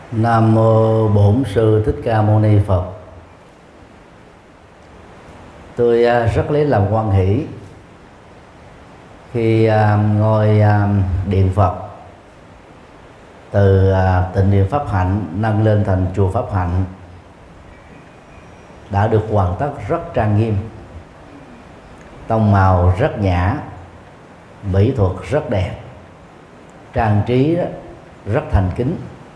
Nam mô Bổn Sư Thích Ca Mâu Ni Phật. Tôi rất lấy làm hoan hỷ khi ngôi điện Phật từ tịnh điện Pháp Hạnh nâng lên thành chùa Pháp Hạnh đã được hoàn tất rất trang nghiêm, tông màu rất nhã, mỹ thuật rất đẹp, trang trí rất thành kính.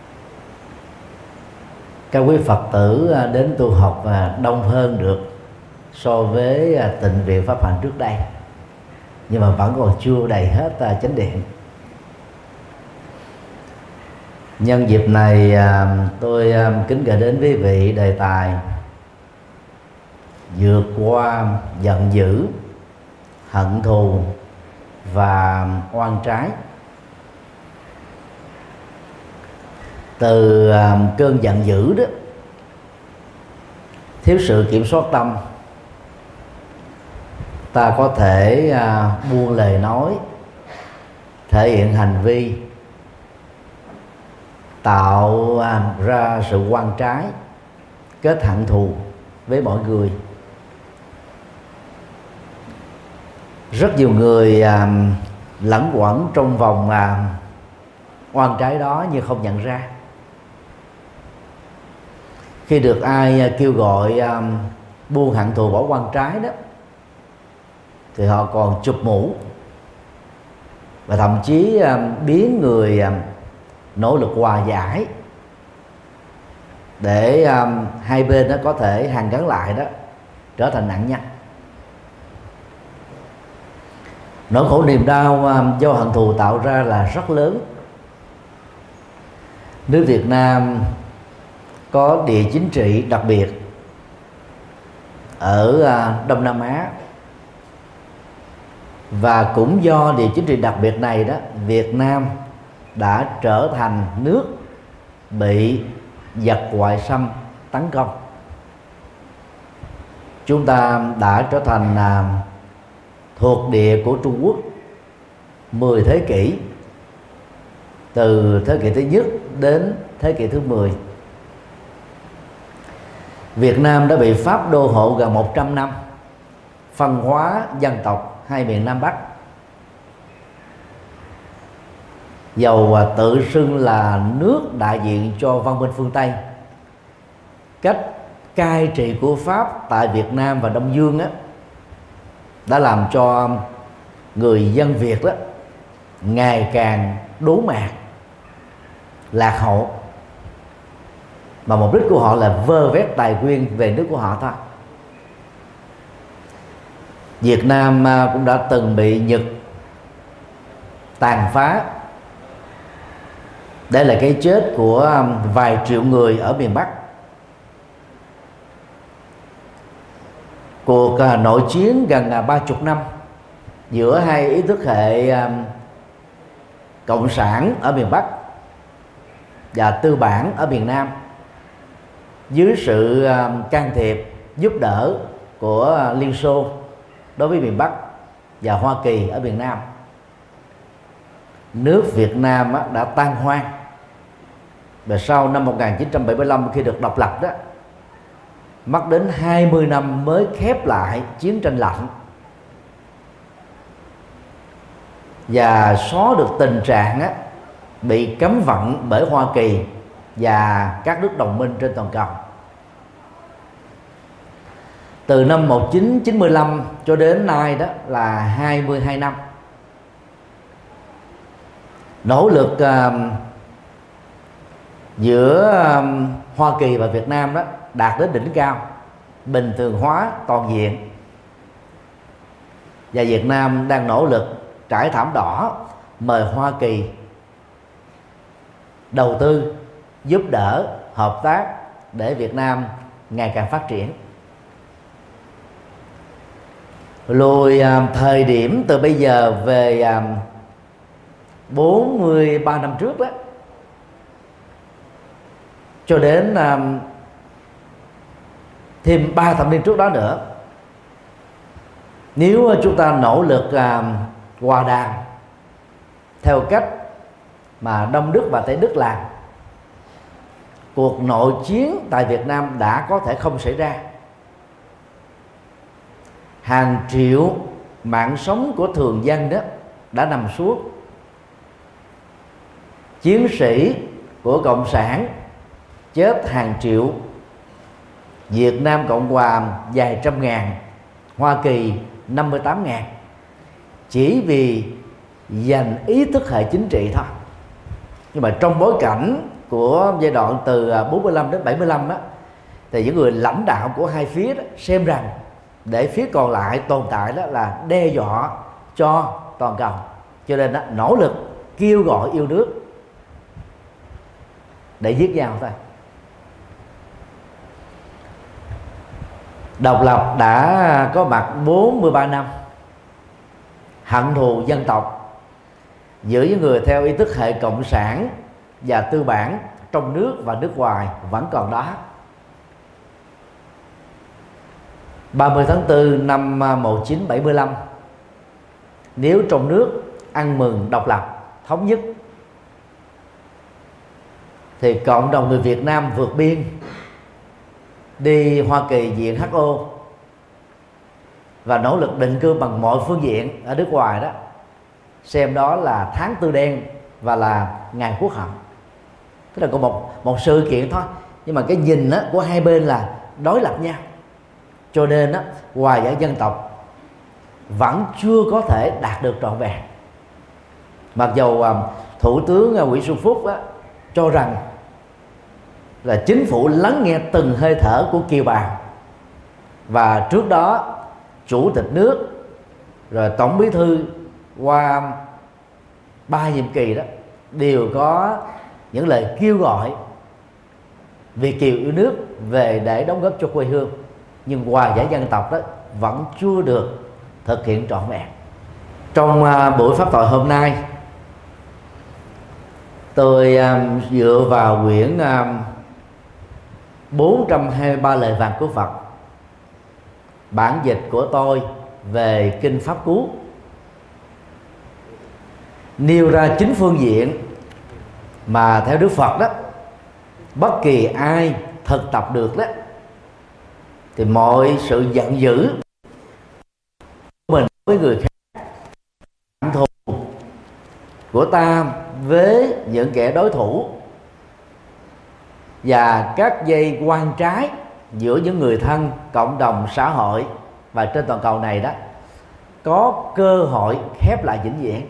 Các quý Phật tử đến tu học đông hơn được so với tịnh viện Pháp Hạnh trước đây, nhưng mà vẫn còn chưa đầy hết chánh điện. Nhân dịp này tôi kính gửi đến quý vị đề tài vượt qua giận dữ, hận thù và oan trái. Từ cơn giận dữ đó, thiếu sự kiểm soát tâm, ta có thể buông lời nói, thể hiện hành vi, tạo ra sự oan trái, kết hận thù với mọi người. Rất nhiều người lẩn quẩn trong vòng oan trái đó nhưng không nhận ra. Khi được ai kêu gọi buông hận thù bỏ oan trái đó, thì họ còn chụp mũ và thậm chí biến người nỗ lực hòa giải để hai bên đó có thể hàn gắn lại đó trở thành nạn nhân. Nỗi khổ niềm đau do hận thù tạo ra là rất lớn. Nước Việt Nam có địa chính trị đặc biệt ở Đông Nam Á, và cũng do địa chính trị đặc biệt này đó, Việt Nam đã trở thành nước bị giặc ngoại xâm tấn công. Chúng ta đã trở thành thuộc địa của Trung Quốc 10 thế kỷ, từ thế kỷ thứ nhất đến thế kỷ thứ 10. Việt Nam đã bị Pháp đô hộ gần 100 năm, phân hóa dân tộc hai miền Nam Bắc. Dầu tự xưng là nước đại diện cho văn minh phương Tây, cách cai trị của Pháp tại Việt Nam và Đông Dương đã làm cho người dân Việt đó ngày càng đố mạt, lạc hậu, mà mục đích của họ là vơ vét tài nguyên về nước của họ thôi. Việt Nam cũng đã từng bị Nhật tàn phá, đây là cái chết của vài triệu người ở miền Bắc. Cuộc nội chiến gần 30 năm giữa hai ý thức hệ cộng sản ở miền Bắc và tư bản ở miền Nam, dưới sự can thiệp giúp đỡ của Liên Xô đối với miền Bắc và Hoa Kỳ ở miền Nam, nước Việt Nam đã tan hoang. Và sau năm 1975, khi được độc lập đó, mất đến 20 năm mới khép lại chiến tranh lạnh và xóa được tình trạng bị cấm vận bởi Hoa Kỳ và các nước đồng minh trên toàn cầu. Từ năm 1995 cho đến nay đó là 22 năm. Nỗ lực giữa Hoa Kỳ và Việt Nam đó đạt đến đỉnh cao, bình thường hóa toàn diện, và Việt Nam đang nỗ lực trải thảm đỏ mời Hoa Kỳ đầu tư, giúp đỡ, hợp tác để Việt Nam ngày càng phát triển. Lùi thời điểm từ bây giờ về 43 năm trước đó, cho đến thêm 3 thập niên trước đó nữa, nếu chúng ta nỗ lực hòa đàm theo cách mà Đông Đức và Tây Đức làm, cuộc nội chiến tại Việt Nam đã có thể không xảy ra. Hàng triệu mạng sống của thường dân đó đã nằm suốt. Chiến sĩ của Cộng sản chết hàng triệu, Việt Nam Cộng Hòa vài trăm ngàn, Hoa Kỳ 58.000, chỉ vì giành ý thức hệ chính trị thôi. Nhưng mà trong bối cảnh của giai đoạn từ 45 đến 75 đó, thì những người lãnh đạo của hai phía đó xem rằng để phía còn lại tồn tại đó là đe dọa cho toàn cầu, cho nên đó, nỗ lực kêu gọi yêu nước để giết nhau thôi. Độc lập đã có mặt 43 năm, hận thù dân tộc giữa những người theo ý thức hệ cộng sản và tư bản trong nước và nước ngoài vẫn còn đó. 30 tháng 4 năm 1975, nếu trong nước ăn mừng độc lập thống nhất, thì cộng đồng người Việt Nam vượt biên đi Hoa Kỳ viện HO và nỗ lực định cư bằng mọi phương diện ở nước ngoài đó, xem đó là tháng tư đen và là ngày quốc hận. Tức là có một sự kiện thôi, nhưng mà cái nhìn đó của hai bên là đối lập nhau, cho nên đó, hòa giải dân tộc vẫn chưa có thể đạt được trọn vẹn. Mặc dù Thủ tướng Nguyễn Xuân Phúc đó, cho rằng là chính phủ lắng nghe từng hơi thở của kiều bào, và trước đó chủ tịch nước rồi tổng bí thư qua 3 nhiệm kỳ đó đều có những lời kêu gọi Việt kiều yêu nước về để đóng góp cho quê hương, nhưng hòa giải dân tộc đó vẫn chưa được thực hiện trọn vẹn. Trong buổi pháp thoại hôm nay, tôi dựa vào quyển 423 lời vàng của Phật, bản dịch của tôi về kinh Pháp Cú, nêu ra 9 phương diện mà theo Đức Phật đó, bất kỳ ai thực tập được đó, thì mọi sự giận dữ của mình với người khác, hận thù của ta với những kẻ đối thủ, và các dây quan trái giữa những người thân, cộng đồng, xã hội và trên toàn cầu này đó, có cơ hội khép lại vĩnh viễn.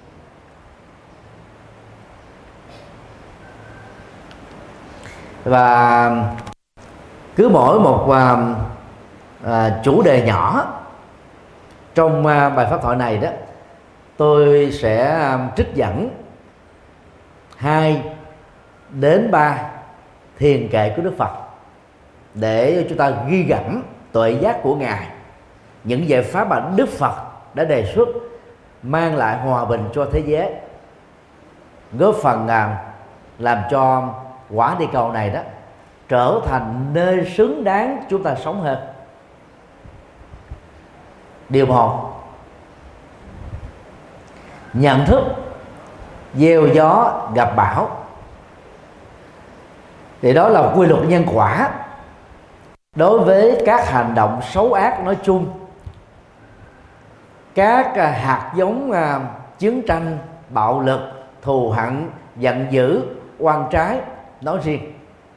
Và cứ mỗi một chủ đề nhỏ trong bài pháp thoại này đó, tôi sẽ trích dẫn 2 đến 3 thiền kệ của Đức Phật để chúng ta ghi gẫm tuệ giác của Ngài, những giải pháp mà Đức Phật đã đề xuất mang lại hòa bình cho thế giới, góp phần làm cho quả địa cầu này đó trở thành nơi xứng đáng chúng ta sống hơn. Điều 1, nhận thức gieo gió gặp bão, thì đó là quy luật nhân quả đối với các hành động xấu ác nói chung, các hạt giống chiến tranh, bạo lực, thù hận, giận dữ, oan trái nói riêng.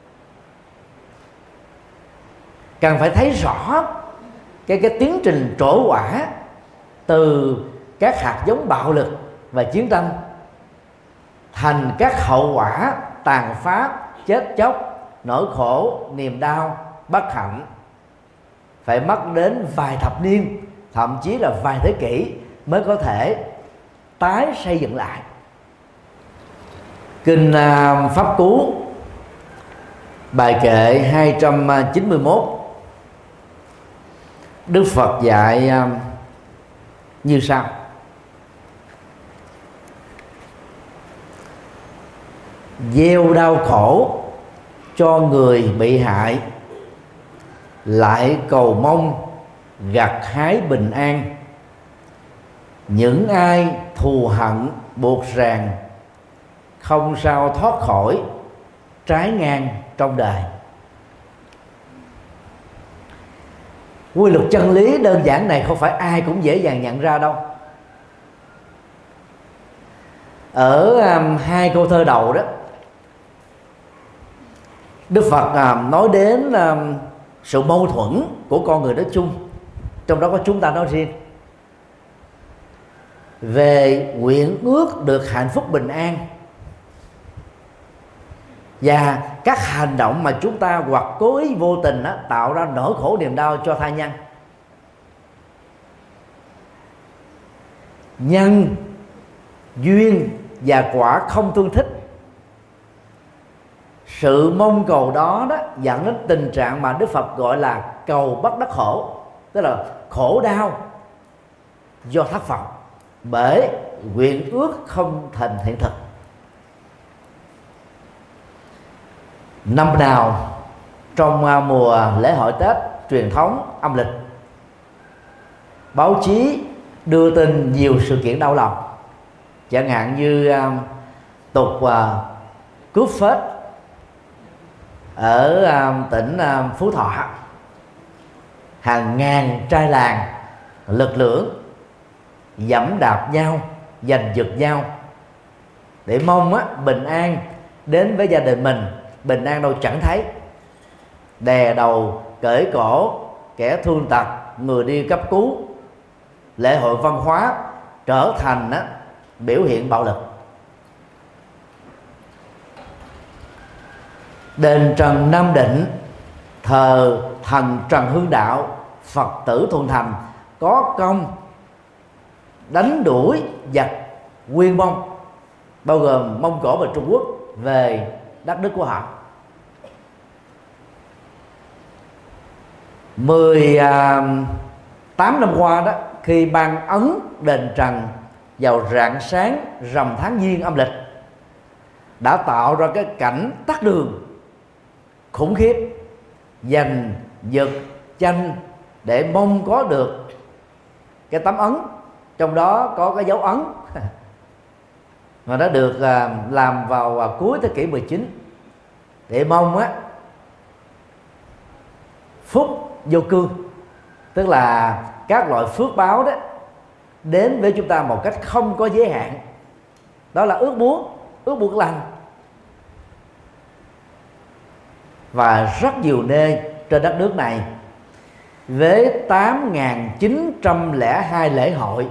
Cần phải thấy rõ cái tiến trình trổ quả từ các hạt giống bạo lực và chiến tranh thành các hậu quả tàn phá, chết chóc, nỗi khổ, niềm đau, bất hạnh, phải mất đến vài thập niên, thậm chí là vài thế kỷ mới có thể tái xây dựng lại. Kinh Pháp Cú, bài kệ 291, Đức Phật dạy như sau: gieo đau khổ cho người bị hại, lại cầu mong gặt hái bình an. Những ai thù hận buộc ràng, không sao thoát khỏi trái ngang trong đời. Quy luật chân lý đơn giản này không phải ai cũng dễ dàng nhận ra đâu. Ở hai câu thơ đầu đó, Đức Phật nói đến sự mâu thuẫn của con người nói chung, trong đó có chúng ta nói riêng, về nguyện ước được hạnh phúc bình an và các hành động mà chúng ta hoặc cố ý vô tình tạo ra nỗi khổ niềm đau cho tha nhân. Nhân, duyên và quả không tương thích. Sự mong cầu đó dẫn đến tình trạng mà Đức Phật gọi là cầu bất đắc khổ, tức là khổ đau do thất vọng bởi nguyện ước không thành hiện thực. Năm nào trong mùa lễ hội Tết truyền thống âm lịch, báo chí đưa tin nhiều sự kiện đau lòng, chẳng hạn như tục cướp phết ở tỉnh Phú Thọ. Hàng ngàn trai làng lực lưỡng dẫm đạp nhau, giành giật nhau để mong bình an đến với gia đình mình. Bình an đâu chẳng thấy, đè đầu cởi cổ kẻ thương tật, người đi cấp cứu. Lễ hội văn hóa trở thành biểu hiện bạo lực. Đền Trần Nam Định thờ thần Trần Hưng Đạo, Phật tử thuần thành, có công đánh đuổi giặc Nguyên Mông, bao gồm Mông Cổ và Trung Quốc, về đất nước của họ. 18 năm qua đó, khi ban ấn đền Trần vào rạng sáng rằm tháng Giêng âm lịch, đã tạo ra cái cảnh tắc đường khủng khiếp, giành giật tranh để mong có được cái tấm ấn, trong đó có cái dấu ấn mà nó được làm vào cuối thế kỷ 19 để mong phúc vô cương, tức là các loại phước báo đó đến với chúng ta một cách không có giới hạn. Đó là ước muốn lành. Và rất nhiều nơi trên đất nước này với 8.902 lễ hội,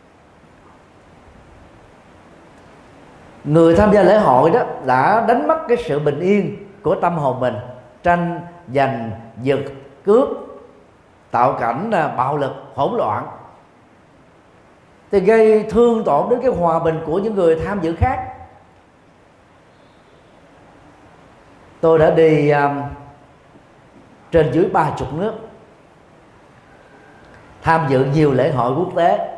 người tham gia lễ hội đó đã đánh mất cái sự bình yên của tâm hồn mình, tranh giành giật cướp, tạo cảnh bạo lực hỗn loạn, thì gây thương tổn đến cái hòa bình của những người tham dự khác. Tôi đã đi trên dưới 30 nước, tham dự nhiều lễ hội quốc tế,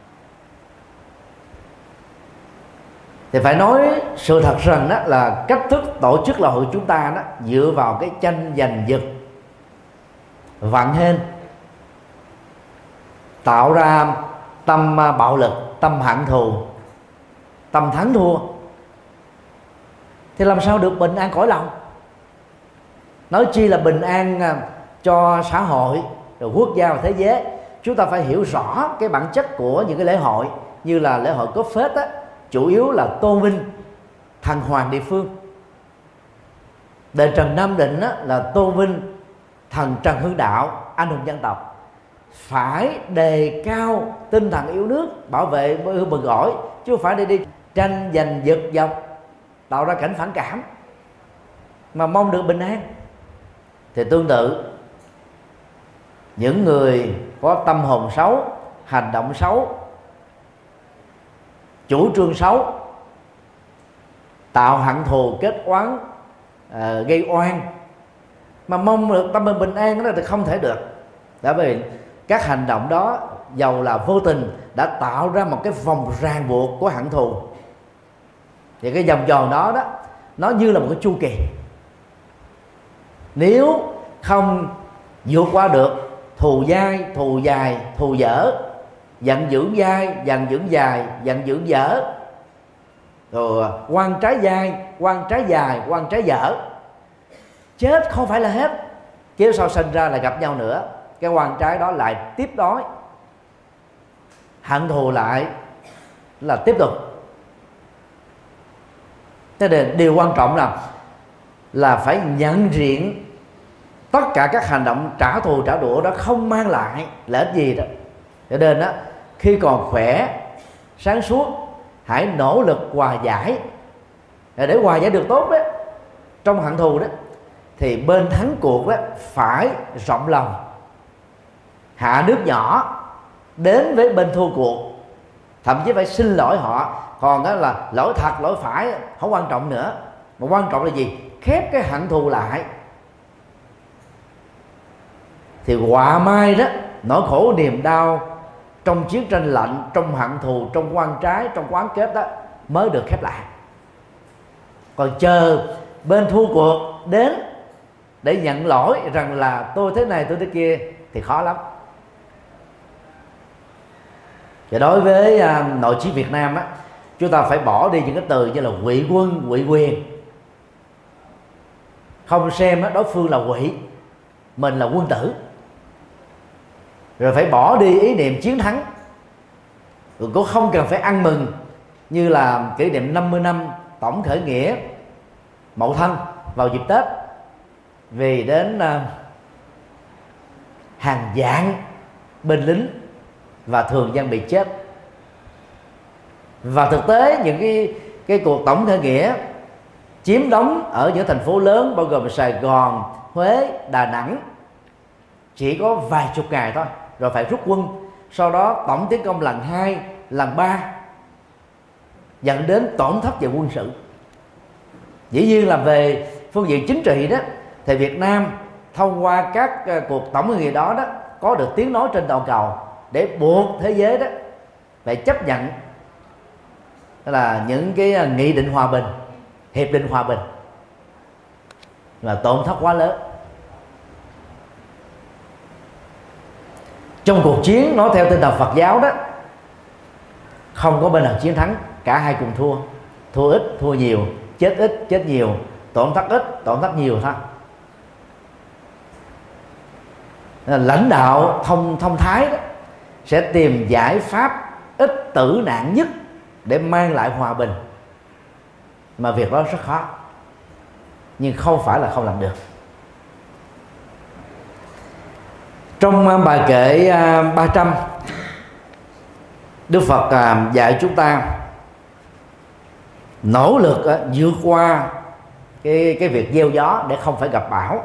thì phải nói sự thật rằng đó là cách thức tổ chức lễ hội chúng ta đó dựa vào cái tranh giành giật, vặn hên, tạo ra tâm bạo lực, tâm hận thù, tâm thắng thua, thì làm sao được bình an cõi lòng, nói chi là bình an cho xã hội, rồi quốc gia và thế giới. Chúng ta phải hiểu rõ cái bản chất của những cái lễ hội như là lễ hội cướp phết á, chủ yếu là tôn vinh thần hoàng địa phương. Đền Trần Nam Định á, là tôn vinh thần Trần Hưng Đạo, anh hùng dân tộc. Phải đề cao tinh thần yêu nước, bảo vệ bờ cõi, chứ không phải đi tranh giành giật dọc, tạo ra cảnh phản cảm mà mong được bình an. Thì tương tự, những người có tâm hồn xấu, hành động xấu, chủ trương xấu, tạo hận thù kết oán, gây oan, mà mong được tâm bình an đó thì không thể được. Tại vì các hành động đó dầu là vô tình đã tạo ra một cái vòng ràng buộc của hận thù. Thì cái vòng tròn đó nó như là một cái chu kỳ. Nếu không vượt qua được thù dai, thù dài, thù dở, giận dưỡng dai, giận dưỡng dài, giận dưỡng dở, rồi quan trái dai, quan trái dài, quan trái dở. Chết không phải là hết, kiếp sau sinh ra lại gặp nhau nữa, cái quan trái đó lại tiếp đói, hận thù lại là tiếp tục. Thế nên điều quan trọng là phải nhận diện tất cả các hành động trả thù trả đũa đó không mang lại lợi ích gì đó. Cho nên đó, khi còn khỏe sáng suốt, hãy nỗ lực hòa giải. Để hòa giải được tốt đó, trong hận thù đó, thì bên thắng cuộc đó phải rộng lòng, hạ nước nhỏ đến với bên thua cuộc, thậm chí phải xin lỗi họ. Còn đó là lỗi thật lỗi phải không quan trọng nữa, mà quan trọng là gì? Khép cái hận thù lại. Thì họa mai đó, nỗi khổ niềm đau trong chiến tranh lạnh, trong hận thù, trong quan trái, trong quán kết đó mới được khép lại. Còn chờ bên thua cuộc đến để nhận lỗi rằng là tôi thế này tôi thế kia thì khó lắm. Và đối với nội chiến Việt Nam á, chúng ta phải bỏ đi những cái từ như là ngụy quân, ngụy quyền. Không xem đối phương là ngụy, mình là quân tử. Rồi phải bỏ đi ý niệm chiến thắng. Rồi cũng không cần phải ăn mừng như là kỷ niệm 50 năm tổng khởi nghĩa Mậu Thân vào dịp Tết, vì đến hàng vạn binh lính và thường dân bị chết. Và thực tế những cái cuộc tổng khởi nghĩa chiếm đóng ở những thành phố lớn bao gồm Sài Gòn, Huế, Đà Nẵng chỉ có vài chục ngày thôi, rồi phải rút quân. Sau đó tổng tiến công lần 2, lần 3, dẫn đến tổn thất về quân sự. Dĩ nhiên là về phương diện chính trị đó, thì Việt Nam thông qua các cuộc tổng khởi nghĩa đó có được tiếng nói trên toàn cầu để buộc thế giới đó phải chấp nhận là những cái nghị định hòa bình, hiệp định hòa bình, là tổn thất quá lớn. Trong cuộc chiến nói theo tinh thần Phật giáo đó, không có bên nào chiến thắng, cả hai cùng thua. Thua ít, thua nhiều, chết ít, chết nhiều, tổn thất ít, tổn thất nhiều thôi. Lãnh đạo thông thái đó sẽ tìm giải pháp ít tử nạn nhất để mang lại hòa bình, mà việc đó rất khó, nhưng không phải là không làm được. Trong bài kệ 300, Đức Phật dạy chúng ta nỗ lực vượt qua cái việc gieo gió để không phải gặp bão.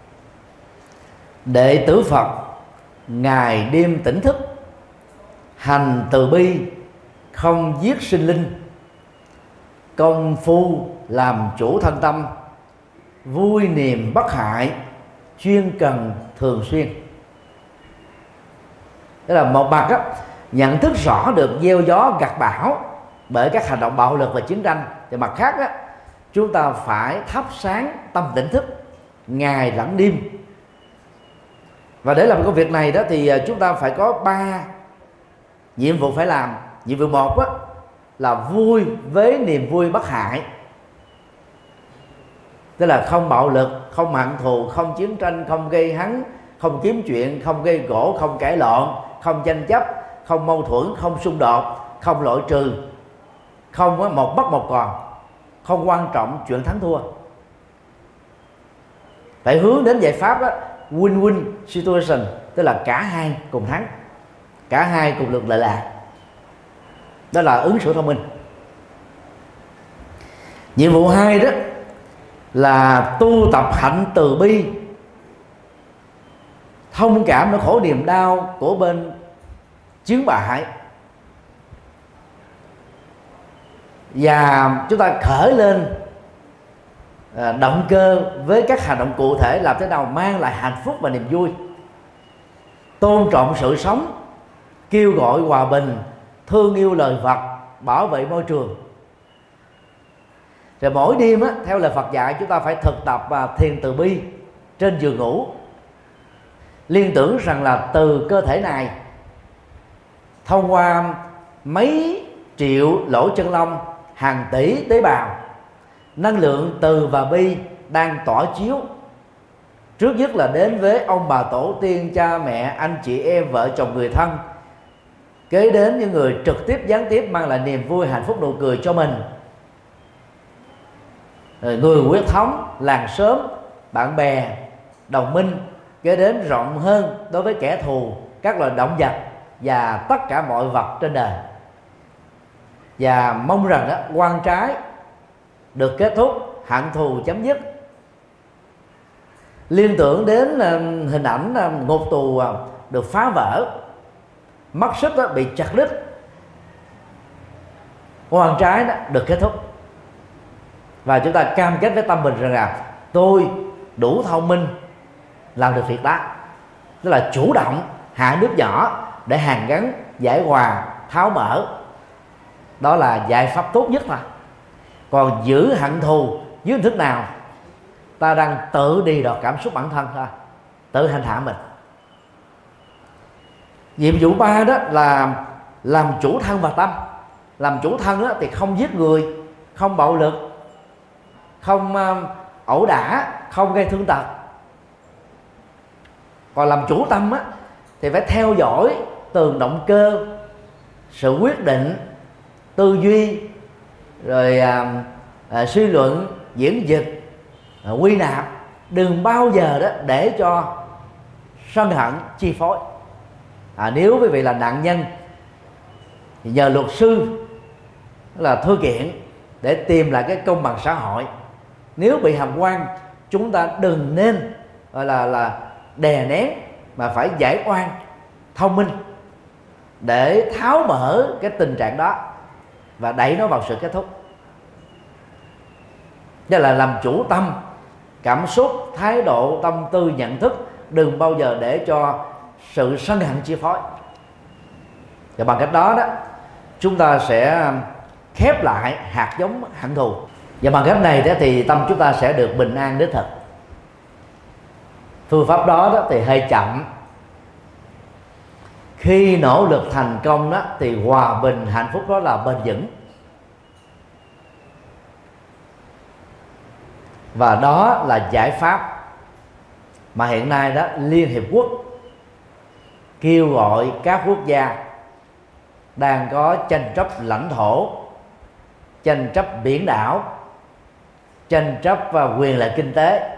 Đệ tử Phật ngày đêm tỉnh thức, hành từ bi không giết sinh linh, công phu làm chủ thân tâm, vui niềm bất hại, chuyên cần thường xuyên. Tức là một mặt đó, nhận thức rõ được gieo gió gặt bão bởi các hành động bạo lực và chiến tranh, thì mặt khác đó, chúng ta phải thắp sáng tâm tỉnh thức ngày lẫn đêm. Và để làm công việc này đó thì chúng ta phải có 3 nhiệm vụ phải làm. Nhiệm vụ 1 đó, là vui với niềm vui bất hại, tức là không bạo lực, không hận thù, không chiến tranh, không gây hấn, không kiếm chuyện, không gây gỗ, không cãi lộn, không tranh chấp, không mâu thuẫn, không xung đột, không loại trừ, không một mất một còn, không quan trọng chuyện thắng thua. Phải hướng đến giải pháp đó, win-win situation, tức là cả hai cùng thắng, cả hai cùng được lợi lạc. Đó là ứng xử thông minh. Nhiệm vụ 2 đó là tu tập hạnh từ bi, thông cảm nỗi khổ niềm đau của bên chiến bại, và chúng ta khởi lên động cơ với các hành động cụ thể làm thế nào mang lại hạnh phúc và niềm vui, tôn trọng sự sống, kêu gọi hòa bình, thương yêu lời Phật, bảo vệ môi trường. Rồi mỗi đêm á, theo lời Phật dạy, chúng ta phải thực tập thiền từ bi trên giường ngủ, liên tưởng rằng là từ cơ thể này, thông qua mấy triệu lỗ chân lông, hàng tỷ tế bào, năng lượng từ và bi đang tỏa chiếu trước nhất là đến với ông bà tổ tiên, cha mẹ, anh chị em, vợ chồng, người thân, kế đến những người trực tiếp gián tiếp mang lại niềm vui, hạnh phúc, nụ cười cho mình, rồi người huyết thống, làng xóm, bạn bè, đồng minh, kế đến rộng hơn đối với kẻ thù, các loài động vật và tất cả mọi vật trên đời. Và mong rằng đó, oan trái được kết thúc, hận thù chấm dứt. Liên tưởng đến hình ảnh ngục tù được phá vỡ, mắt xích bị chặt đứt, oan trái đó được kết thúc. Và chúng ta cam kết với tâm mình rằng là tôi đủ thông minh làm được việc đó, tức là chủ động hạ nước nhỏ để hàn gắn, giải hòa, tháo mở. Đó là giải pháp tốt nhất thôi. Còn giữ hận thù dưới hình thức nào, ta đang tự đi đọt cảm xúc bản thân thôi, tự hành hạ mình. Nhiệm vụ 3 đó là làm chủ thân và tâm. Làm chủ thân đó thì không giết người, không bạo lực, không ẩu đả, không gây thương tật. Còn làm chủ tâm á, thì phải theo dõi từng động cơ, sự quyết định, tư duy, rồi suy luận, diễn dịch, quy nạp. Đừng bao giờ đó để cho sân hận chi phối. Nếu quý vị là nạn nhân thì nhờ luật sư là thư kiện để tìm lại cái công bằng xã hội. Nếu bị hàm oan, chúng ta đừng nên gọi là đè nén, mà phải giải oan thông minh để tháo mở cái tình trạng đó và đẩy nó vào sự kết thúc. Đó là làm chủ tâm, cảm xúc, thái độ, tâm tư, nhận thức. Đừng bao giờ để cho sự sân hận chi phối. Và bằng cách đó chúng ta sẽ khép lại hạt giống hận thù. Và bằng cách này thì tâm chúng ta sẽ được bình an đích thực. Phương pháp đó thì hơi chậm. Khi nỗ lực thành công đó thì hòa bình, hạnh phúc đó là bền vững. Và đó là giải pháp mà hiện nay đó Liên Hiệp Quốc kêu gọi các quốc gia đang có tranh chấp lãnh thổ, tranh chấp biển đảo, tranh chấp và quyền lợi kinh tế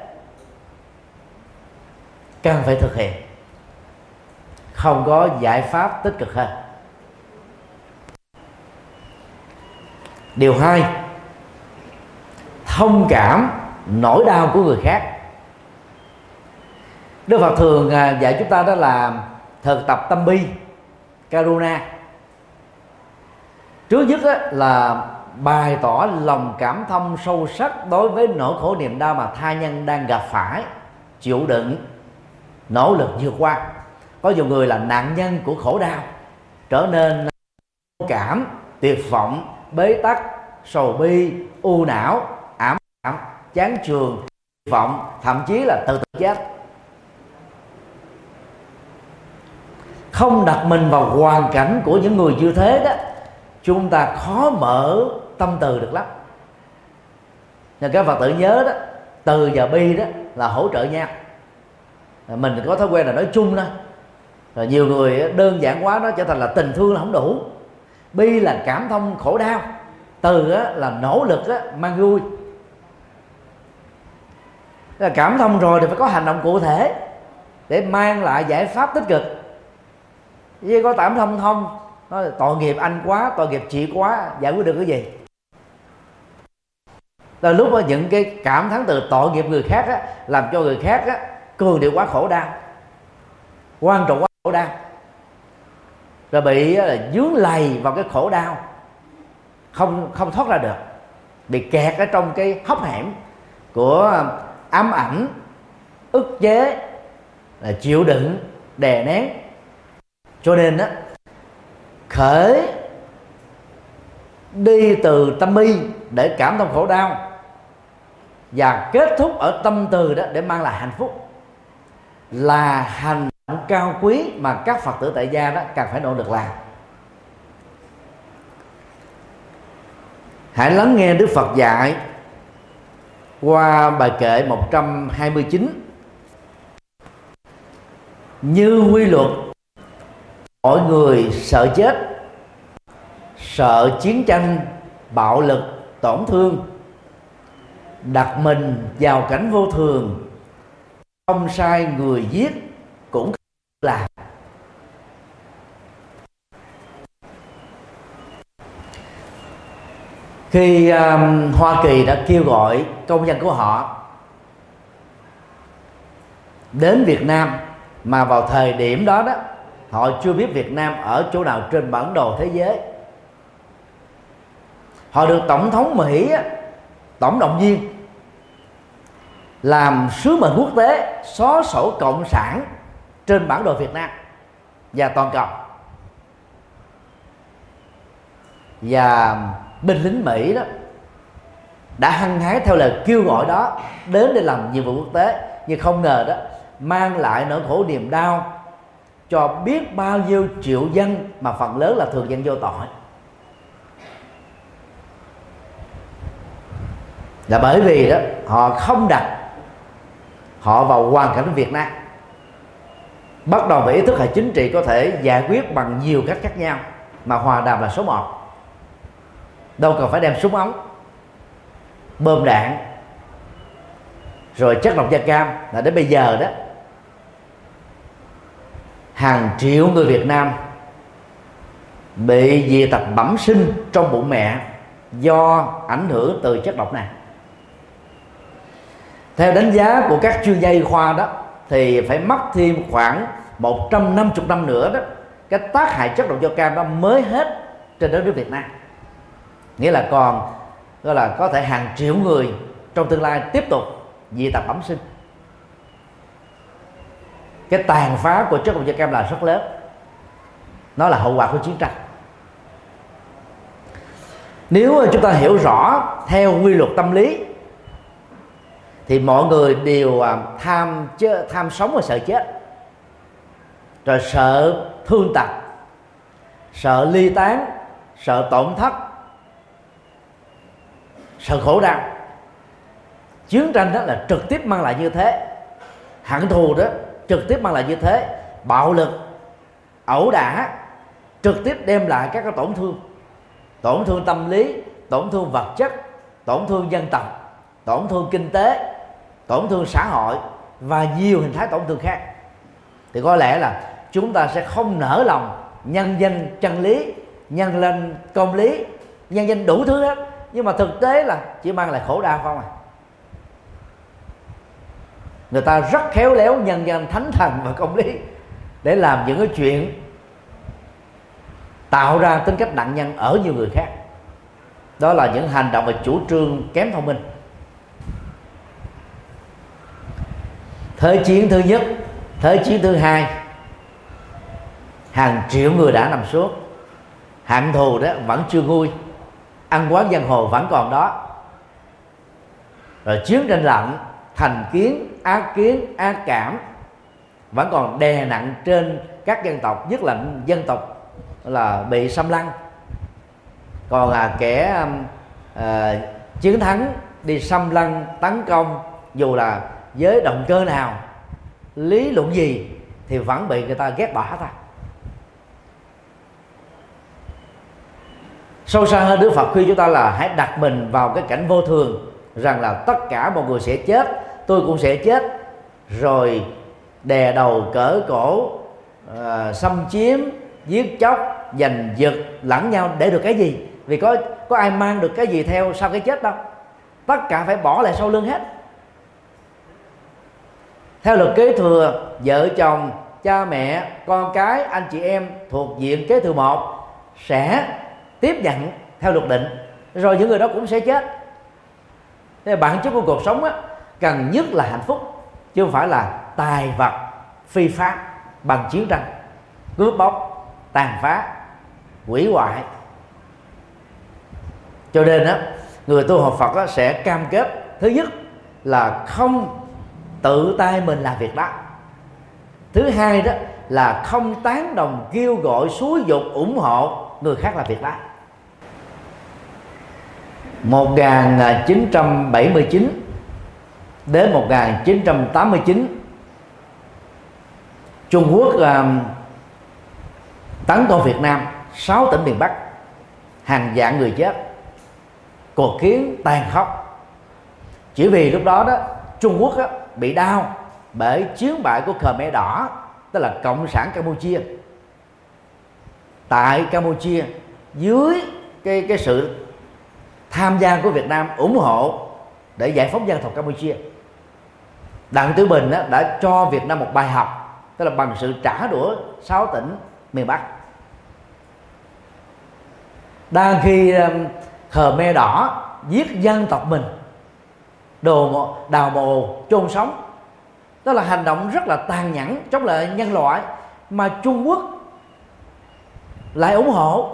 cần phải thực hiện. Không có giải pháp tích cực hơn. Điều 2, thông cảm nỗi đau của người khác. Đức Phật thường dạy chúng ta đó là thực tập tâm bi, Karuna. Trước nhất là bày tỏ lòng cảm thông sâu sắc đối với nỗi khổ niềm đau mà tha nhân đang gặp phải, chịu đựng, nỗ lực vượt qua. Có nhiều người là nạn nhân của khổ đau, trở nên vô cảm, tuyệt vọng, bế tắc, sầu bi, u não, ảm đạm, chán chường, tuyệt vọng, thậm chí là tự tử chết. Không đặt mình vào hoàn cảnh của những người như thế đó, chúng ta khó mở tâm từ được lắm. Nên các Phật tử nhớ đó, từ và bi đó là hỗ trợ nhau. Mình có thói quen là nói chung đó, rồi nhiều người đơn giản quá nó trở thành là tình thương là không đủ. Bi là cảm thông khổ đau, từ là nỗ lực mang vui. Là cảm thông rồi thì phải có hành động cụ thể để mang lại giải pháp tích cực. Chứ có cảm thông thông nói tội nghiệp anh quá, tội nghiệp chị quá, giải quyết được cái gì? Là lúc đó những cái cảm thán từ tội nghiệp người khác làm cho người khác cường điệu quá khổ đau, quan trọng quá khổ đau, rồi bị dướng lầy vào cái khổ đau, không thoát ra được, bị kẹt ở trong cái hốc hẻm của ám ảnh, ức chế, là chịu đựng, đè nén. Cho nên khởi đi từ tâm bi để cảm thông khổ đau và kết thúc ở tâm từ đó để mang lại hạnh phúc là hành động cao quý mà các Phật tử tại gia đó cần phải nỗ lực làm. Hãy lắng nghe Đức Phật dạy qua bài kệ 129. Như quy luật, mọi người sợ chết, sợ chiến tranh, bạo lực, tổn thương, đặt mình vào cảnh vô thường, không sai người giết cũng là. Khi Hoa Kỳ đã kêu gọi công dân của họ đến Việt Nam, mà vào thời điểm đó họ chưa biết Việt Nam ở chỗ nào trên bản đồ thế giới, họ được Tổng thống Mỹ tổng động viên làm sứ mệnh quốc tế xóa sổ cộng sản trên bản đồ Việt Nam và toàn cầu. Và binh lính Mỹ đó đã hăng hái theo lời kêu gọi đó đến để làm nhiệm vụ quốc tế, nhưng không ngờ đó mang lại nỗi khổ niềm đau cho biết bao nhiêu triệu dân, mà phần lớn là thường dân vô tội. Là bởi vì đó họ không đặt họ vào hoàn cảnh Việt Nam, bắt đầu với ý thức hệ chính trị có thể giải quyết bằng nhiều cách khác nhau, mà hòa đàm là số 1. Đâu cần phải đem súng ống, bom đạn, rồi chất độc da cam. Là đến bây giờ đó, hàng triệu người Việt Nam bị dị tật bẩm sinh trong bụng mẹ do ảnh hưởng từ chất độc này. Theo đánh giá của các chuyên gia y khoa đó, thì phải mất thêm khoảng 150 năm nữa đó, cái tác hại chất độc da cam đó mới hết trên đất nước Việt Nam. Nghĩa là còn gọi là có thể hàng triệu người trong tương lai tiếp tục dị tật bẩm sinh. Cái tàn phá của chất độc da cam là rất lớn, nó là hậu quả của chiến tranh. Nếu chúng ta hiểu rõ theo quy luật tâm lý thì mọi người đều tham sống và sợ chết, rồi sợ thương tật, sợ ly tán, sợ tổn thất, sợ khổ đau. Chiến tranh đó là trực tiếp mang lại như thế, hận thù đó trực tiếp mang lại như thế, bạo lực, ẩu đả trực tiếp đem lại các cái tổn thương tâm lý, tổn thương vật chất, tổn thương dân tộc, tổn thương kinh tế, tổn thương xã hội và nhiều hình thái tổn thương khác. Thì có lẽ là chúng ta sẽ không nỡ lòng nhân danh chân lý, nhân danh công lý, nhân danh đủ thứ hết, nhưng mà thực tế là chỉ mang lại khổ đau không à. Người ta rất khéo léo nhân danh thánh thần và công lý để làm những cái chuyện tạo ra tính cách nạn nhân ở nhiều người khác. Đó là những hành động và chủ trương kém thông minh. Thế chiến thứ nhất, thế chiến thứ hai, hàng triệu người đã nằm xuống, hận thù đó vẫn chưa nguôi, ăn quán giang hồ vẫn còn đó. Rồi chiến tranh lạnh, thành kiến, ác cảm vẫn còn đè nặng trên các dân tộc, nhất là dân tộc là bị xâm lăng. Còn kẻ chiến thắng đi xâm lăng, tấn công, dù là với động cơ nào, lý luận gì, thì vẫn bị người ta ghét bỏ thôi. Sâu xa hơn, Đức Phật khuyên chúng ta là hãy đặt mình vào cái cảnh vô thường, rằng là tất cả mọi người sẽ chết, tôi cũng sẽ chết, rồi đè đầu cỡ cổ, xâm chiếm, giết chóc, giành giật lẫn nhau để được cái gì? Vì có ai mang được cái gì theo sau cái chết đâu, tất cả phải bỏ lại sau lưng hết. Theo luật kế thừa, vợ chồng, cha mẹ, con cái, anh chị em thuộc diện kế thừa 1 sẽ tiếp nhận theo luật định, rồi những người đó cũng sẽ chết. Thế bản chất của cuộc sống cần nhất là hạnh phúc, chứ không phải là tài vật phi pháp bằng chiến tranh, cướp bóc, tàn phá, hủy hoại. Cho nên người tu học Phật sẽ cam kết, thứ nhất là không tự tay mình làm việc đó, thứ hai đó là không tán đồng, kêu gọi, xúi dục, ủng hộ người khác làm việc đó. 1979 đến 1989, Trung Quốc tấn công Việt Nam 6 tỉnh miền Bắc, hàng vạn người chết, cuộc chiến tàn khốc. Chỉ vì lúc đó Trung Quốc bị đau bởi chiến bại của Khmer Đỏ, tức là Cộng sản Campuchia tại Campuchia, dưới cái sự tham gia của Việt Nam ủng hộ để giải phóng dân tộc Campuchia. Đặng Tiểu Bình đã cho Việt Nam một bài học, tức là bằng sự trả đũa 6 tỉnh miền Bắc. Đang khi Khmer Đỏ giết dân tộc mình, đào mồ chôn sống, đó là hành động rất là tàn nhẫn chống lại nhân loại, mà Trung Quốc lại ủng hộ,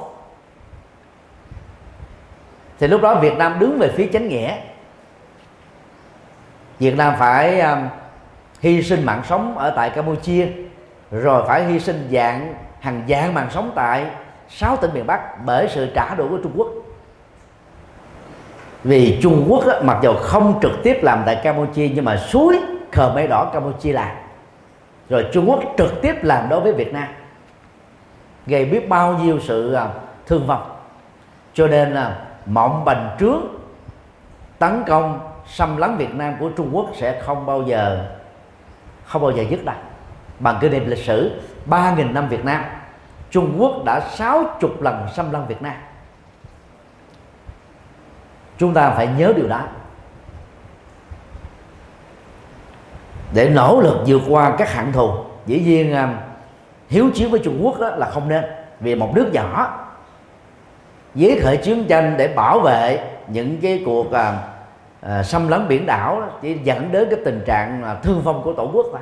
thì lúc đó Việt Nam đứng về phía chánh nghĩa. Việt Nam phải hy sinh mạng sống ở tại Campuchia, rồi phải hy sinh hàng vạn mạng sống tại 6 tỉnh miền Bắc bởi sự trả đũa của Trung Quốc. Vì Trung Quốc mặc dù không trực tiếp làm tại Campuchia, nhưng mà suối Khmer Đỏ Campuchia làm, rồi Trung Quốc trực tiếp làm đối với Việt Nam, gây biết bao nhiêu sự thương vong. Cho nên là mộng bành trướng tấn công xâm lấn Việt Nam của Trung Quốc sẽ không bao giờ dứt đâu. Bằng kinh nghiệm lịch sử 3.000 năm Việt Nam, Trung Quốc đã 60 lần xâm lấn Việt Nam. Chúng ta phải nhớ điều đó để nỗ lực vượt qua các hận thù. Dĩ nhiên hiếu chiến với Trung Quốc là không nên, vì một nước nhỏ với khởi chiến tranh để bảo vệ những cái cuộc xâm lấn biển đảo chỉ dẫn đến cái tình trạng thương vong của tổ quốc thôi.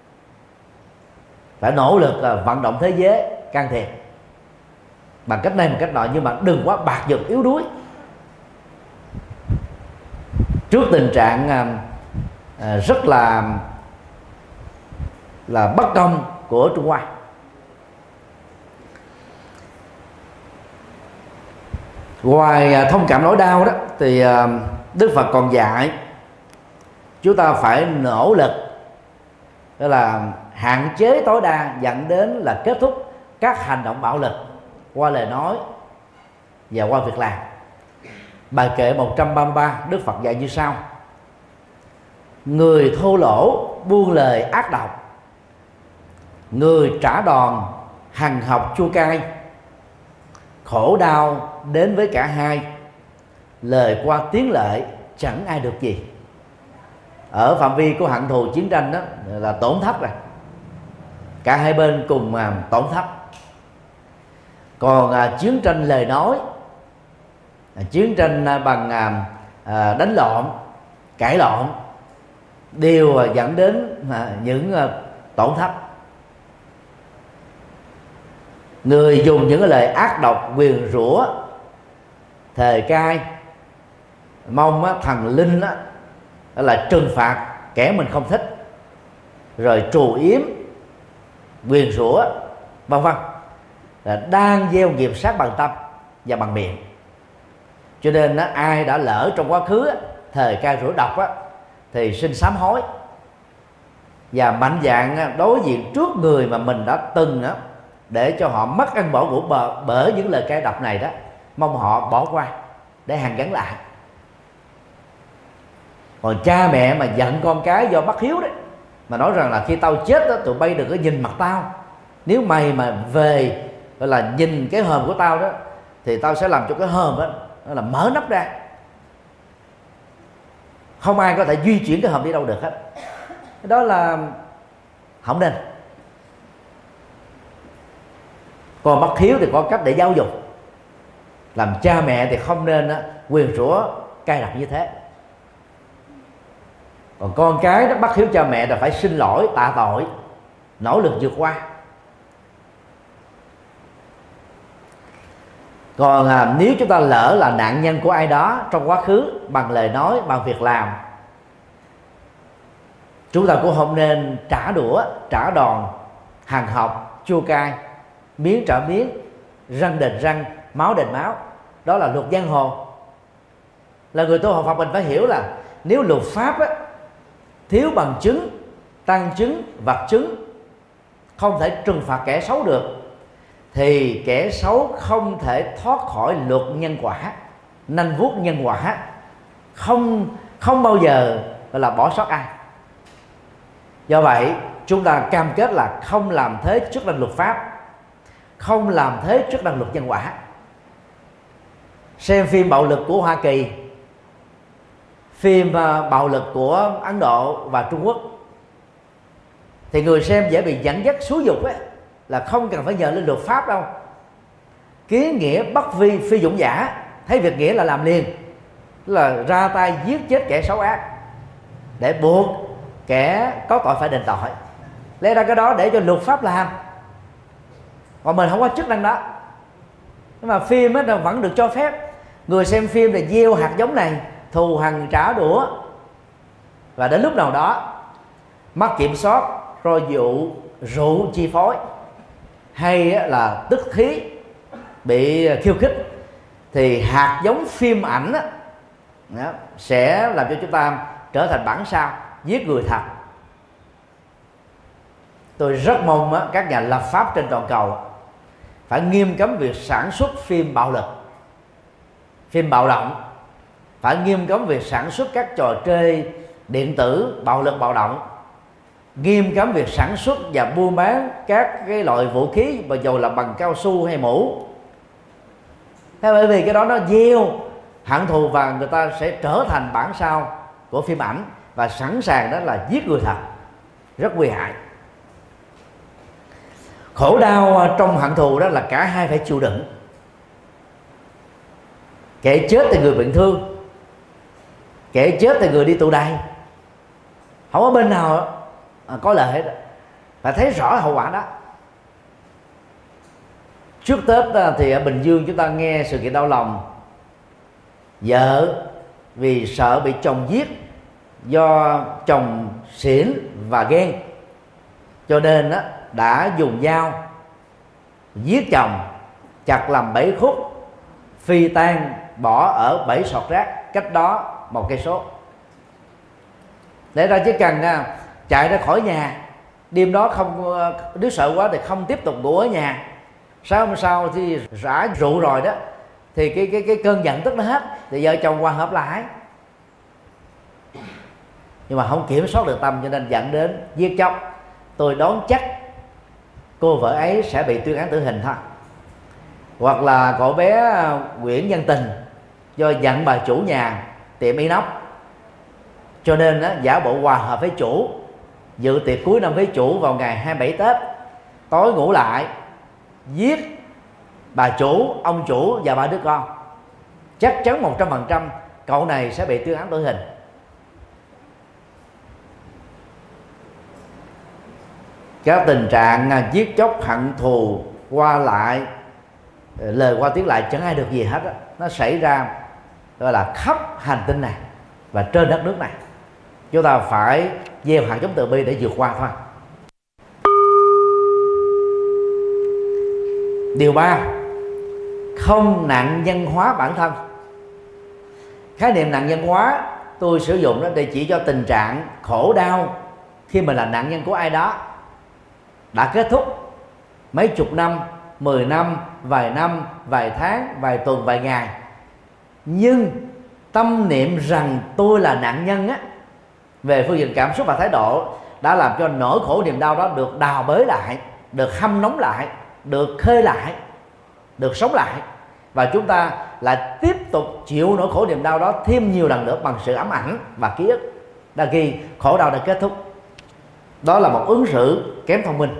Phải nỗ lực vận động thế giới can thiệp bằng cách này một cách nọ, nhưng mà đừng quá bạc nhược yếu đuối trước tình trạng rất là bất công của Trung Hoa. Ngoài thông cảm nỗi đau đó, thì Đức Phật còn dạy chúng ta phải nỗ lực, đó là hạn chế tối đa dẫn đến là kết thúc các hành động bạo lực qua lời nói và qua việc làm. Bài kệ 133 Đức Phật dạy như sau: người thô lỗ buông lời ác độc, người trả đòn hằn học chua cay, khổ đau đến với cả hai, lời qua tiếng lệ chẳng ai được gì. Ở phạm vi của hận thù chiến tranh đó là tổn thất rồi, cả hai bên cùng tổn thất. Còn chiến tranh lời nói, chiến tranh bằng đánh lộn, cãi lộn, đều dẫn đến những tổn thất. Người dùng những cái lời ác độc, nguyền rủa, thề cai, mong thần linh đó là trừng phạt kẻ mình không thích, rồi trù yếm, nguyền rủa, vân vân, là đang gieo nghiệp sát bằng tâm và bằng miệng. Cho nên ai đã lỡ trong quá khứ thề cai rủa độc thì xin sám hối và mạnh dạn đối diện trước người mà mình đã từng để cho họ mất ăn bỏ ngủ bởi những lời cay độc này đó, mong họ bỏ qua để hàn gắn lại. Còn cha mẹ mà giận con cái do bất hiếu đấy, mà nói rằng là khi tao chết đó, tụi bay đừng có nhìn mặt tao, nếu mày mà về gọi là nhìn cái hòm của tao đó, thì tao sẽ làm cho cái hòm đó nó là mở nắp ra, không ai có thể di chuyển cái hòm đi đâu được hết. Cái đó là không nên. Còn bất hiếu thì có cách để giáo dục. Làm cha mẹ thì không nên nguyền rủa cay độc như thế. Còn con cái đó bất hiếu cha mẹ là phải xin lỗi, tạ tội, nỗ lực vượt qua. Còn nếu chúng ta lỡ là nạn nhân của ai đó trong quá khứ bằng lời nói, bằng việc làm, chúng ta cũng không nên trả đũa, trả đòn, hằn học, chua cay, miếng trả miếng, răng đền răng, máu đền máu. Đó là luật giang hồ. là người tu học Phật mình phải hiểu là nếu luật pháp á, thiếu bằng chứng, tăng chứng, vật chứng, không thể trừng phạt kẻ xấu được, thì kẻ xấu không thể thoát khỏi luật nhân quả, nanh vuốt nhân quả, không bao giờ là bỏ sót ai. Do vậy chúng ta cam kết là không làm thế chức năng luật pháp, không làm thế chức năng luật nhân quả. Xem phim bạo lực của Hoa Kỳ, phim bạo lực của Ấn Độ và Trung Quốc, thì người xem dễ bị dẫn dắt xúi dục ấy, là không cần phải nhờ lên luật pháp đâu. Kiến nghĩa bất vi phi dũng giả, thấy việc nghĩa là làm liền, là ra tay giết chết kẻ xấu ác để buộc kẻ có tội phải đền tội. Lẽ ra cái đó để cho luật pháp làm, còn mình không có chức năng đó. Nhưng mà phim ấy vẫn được cho phép. Người xem phim là gieo hạt giống này, thù hằn trả đũa, và đến lúc nào đó mất kiểm soát, rồi rượu chi phối, hay là tức khí bị khiêu khích, thì hạt giống phim ảnh đó, sẽ làm cho chúng ta trở thành bản sao giết người thật. Tôi rất mong các nhà lập pháp trên toàn cầu phải nghiêm cấm việc sản xuất phim bạo lực, phim bạo động, phải nghiêm cấm việc sản xuất các trò chơi điện tử bạo lực bạo động, nghiêm cấm việc sản xuất và buôn bán các cái loại vũ khí mà dầu là bằng cao su hay mũ. Thế bởi vì cái đó nó gieo hận thù, và người ta sẽ trở thành bản sao của phim ảnh và sẵn sàng đó là giết người thật, rất nguy hại. Khổ đau trong hận thù đó là cả hai phải chịu đựng. Kẻ chết thì người bị thương, kẻ chết thì người đi tù đầy, không có bên nào có lợi hết. Phải thấy rõ hậu quả đó. Trước Tết thì ở Bình Dương chúng ta nghe sự kiện đau lòng, vợ vì sợ bị chồng giết do chồng xỉn và ghen, cho nên đã dùng dao giết chồng, chặt làm 7 khúc, phi tang bỏ ở bẫy sọt rác cách đó 1 cây số. Để ra chỉ cần chạy ra khỏi nhà, đêm đó không, nếu sợ quá thì không tiếp tục ngủ ở nhà. Sáng hôm sau thì rã rượu rồi đó, thì cái cơn giận tức nó hết, thì vợ chồng hòa hợp lại, nhưng mà không kiểm soát được tâm, cho nên dẫn đến giết chóc. Tôi đoán chắc cô vợ ấy sẽ bị tuyên án tử hình thôi. Hoặc là cậu bé Nguyễn Văn Tình do giận bà chủ nhà tiệm inox, cho nên giả bộ hòa hợp với chủ, dự tiệc cuối năm với chủ vào ngày 27 Tết, tối ngủ lại giết bà chủ, ông chủ và 3 đứa con. Chắc chắn 100% cậu này sẽ bị tuyên án tử hình. Các tình trạng giết chóc, hận thù, qua lại, lời qua tiếng lại chẳng ai được gì hết đó. Nó xảy ra gọi là khắp hành tinh này và trên đất nước này. Chúng ta phải gieo hạt giống từ bi để vượt qua thôi. Điều 3, không nạn nhân hóa bản thân. Khái niệm nạn nhân hóa tôi sử dụng đó để chỉ cho tình trạng khổ đau khi mình là nạn nhân của ai đó đã kết thúc mấy chục năm, 10 năm, vài năm, vài tháng, vài tuần, vài ngày, nhưng tâm niệm rằng tôi là nạn nhân về phương diện cảm xúc và thái độ đã làm cho nỗi khổ niềm đau đó được đào bới lại, được hâm nóng lại, được khơi lại, được sống lại, và chúng ta lại tiếp tục chịu nỗi khổ niềm đau đó thêm nhiều lần nữa bằng sự ám ảnh và ký ức, đã khi khổ đau đã kết thúc. Đó là một ứng xử kém thông minh.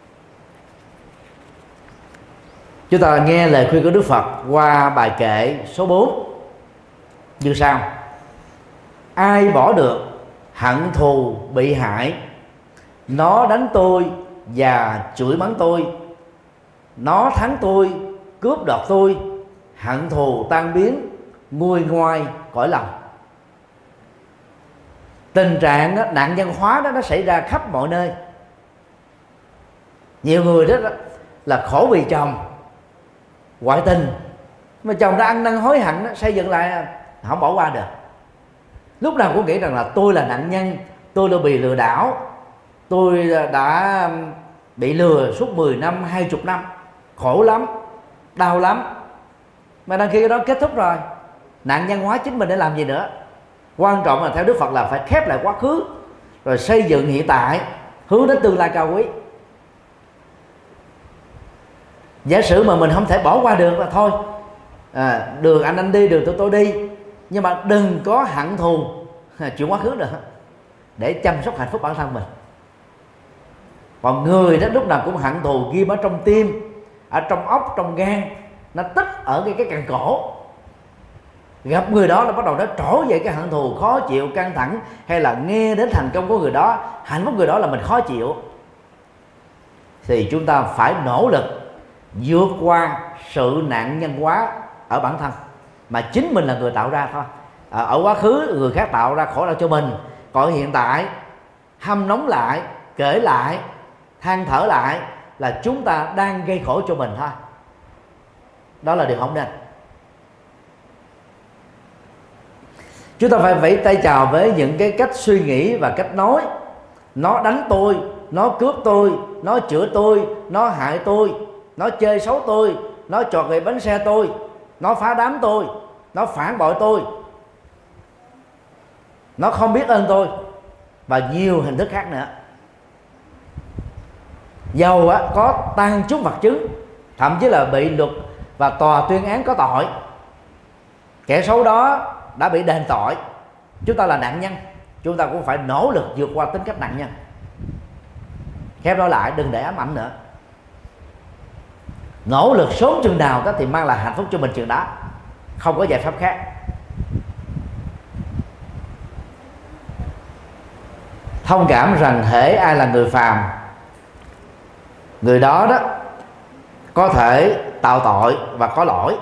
Chúng ta nghe lời khuyên của Đức Phật qua bài kệ số 4 như sau: ai bỏ được hận thù bị hại, nó đánh tôi và chửi mắng tôi, nó thắng tôi, cướp đoạt tôi, hận thù tan biến, nguôi ngoai cõi lòng. Tình trạng nạn nhân hóa đó nó xảy ra khắp mọi nơi. Nhiều người đó là khổ vì chồng ngoại tình, mà chồng đã ăn năn hối hận đó, xây dựng lại không bỏ qua được. Lúc nào cũng nghĩ rằng là tôi là nạn nhân, tôi đã bị lừa đảo, tôi đã bị lừa suốt 10 năm, 20 năm, khổ lắm, đau lắm. Mà đăng khi cái đó kết thúc rồi, nạn nhân hóa chính mình để làm gì nữa. Quan trọng là theo Đức Phật là phải khép lại quá khứ, rồi xây dựng hiện tại, hướng đến tương lai cao quý. Giả sử mà mình không thể bỏ qua được là thôi, đường anh đi, đường tôi đi, nhưng mà đừng có hận thù chuyện quá khứ nữa, để chăm sóc hạnh phúc bản thân mình. Còn người đó lúc nào cũng hận thù ghim ở trong tim, ở trong óc, trong gan, nó tích ở cái càng cổ. Gặp người đó là bắt đầu nó trỗi dậy cái hận thù, khó chịu, căng thẳng, hay là nghe đến thành công của người đó, hạnh phúc người đó là mình khó chịu. Thì chúng ta phải nỗ lực vượt qua sự nạn nhân hóa ở bản thân, mà chính mình là người tạo ra thôi. Ở quá khứ người khác tạo ra khổ đau cho mình, còn hiện tại hâm nóng lại, kể lại, than thở lại là chúng ta đang gây khổ cho mình thôi. Đó là điều không nên. Chúng ta phải vẫy tay chào với những cái cách suy nghĩ và cách nói. Nó đánh tôi, nó cướp tôi, nó chữa tôi, nó hại tôi, nó chơi xấu tôi, nó chọt gậy bánh xe tôi, nó phá đám tôi, nó phản bội tôi, nó không biết ơn tôi, và nhiều hình thức khác nữa. Dầu có tang chút vật chứng, thậm chí là bị luật và tòa tuyên án có tội, kẻ xấu đó đã bị đền tội, chúng ta là nạn nhân, chúng ta cũng phải nỗ lực vượt qua tính cách nạn nhân. Khép đó lại, đừng để ám ảnh nữa. Nỗ lực sớm chừng nào đó thì mang lại hạnh phúc cho mình chừng đó, không có giải pháp khác. Thông cảm rằng hễ ai là người phàm, người đó có thể tạo tội và có lỗi.